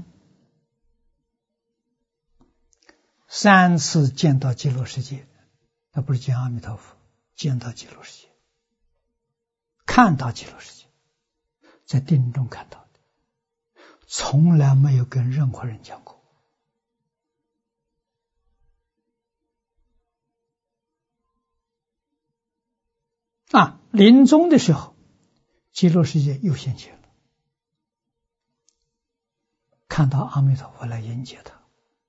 三次见到极乐世界，他不是见阿弥陀佛，见到极乐世界，看到极乐世界，在定中看到。从来没有跟任何人讲过。啊，临终的时候，极乐世界又现前了，看到阿弥陀佛来迎接他，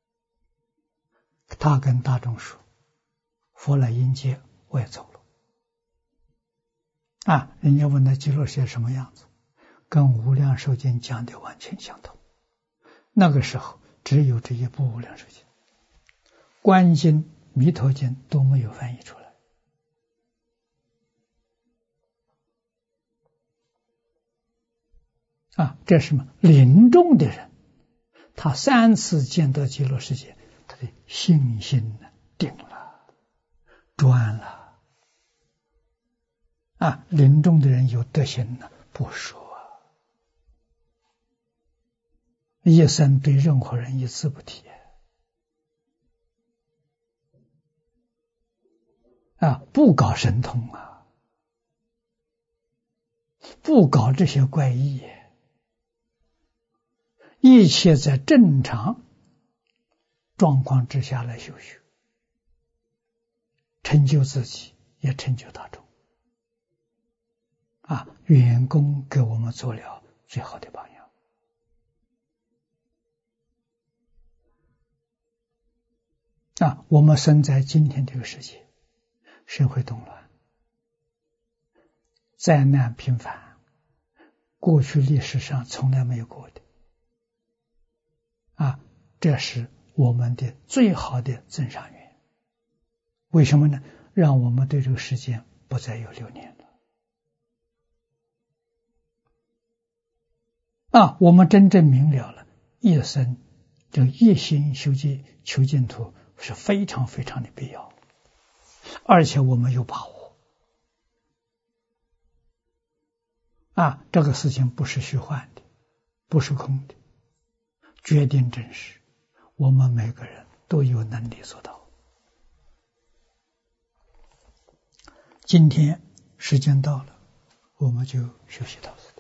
他跟大众说：“佛来迎接，我也走了。”啊，人家问他极乐世界什么样子？跟无量寿经讲的完全相同。那个时候只有这一部无量寿经，观经、弥陀经都没有翻译出来。啊，这是什么？临终的人，他三次见到极乐世界，他的信心呢定了，专了。啊，临终的人有德行呢，不说。一生对任何人一字不提。啊，不搞神通啊，不搞这些怪异，一切在正常状况之下来修学，成就自己，也成就大众。啊，圆公给我们做了最好的榜样。啊，我们生在今天这个世界，社会动乱，灾难频繁，过去历史上从来没有过的。啊，这是我们的最好的增上缘。为什么呢？让我们对这个世界不再有留念了。啊，我们真正明了了，一生这一心修净求净土是非常非常的必要，而且我们有把握。啊，这个事情不是虚幻的，不是空的，决定真实，我们每个人都有能力做到。今天时间到了，我们就休息到此。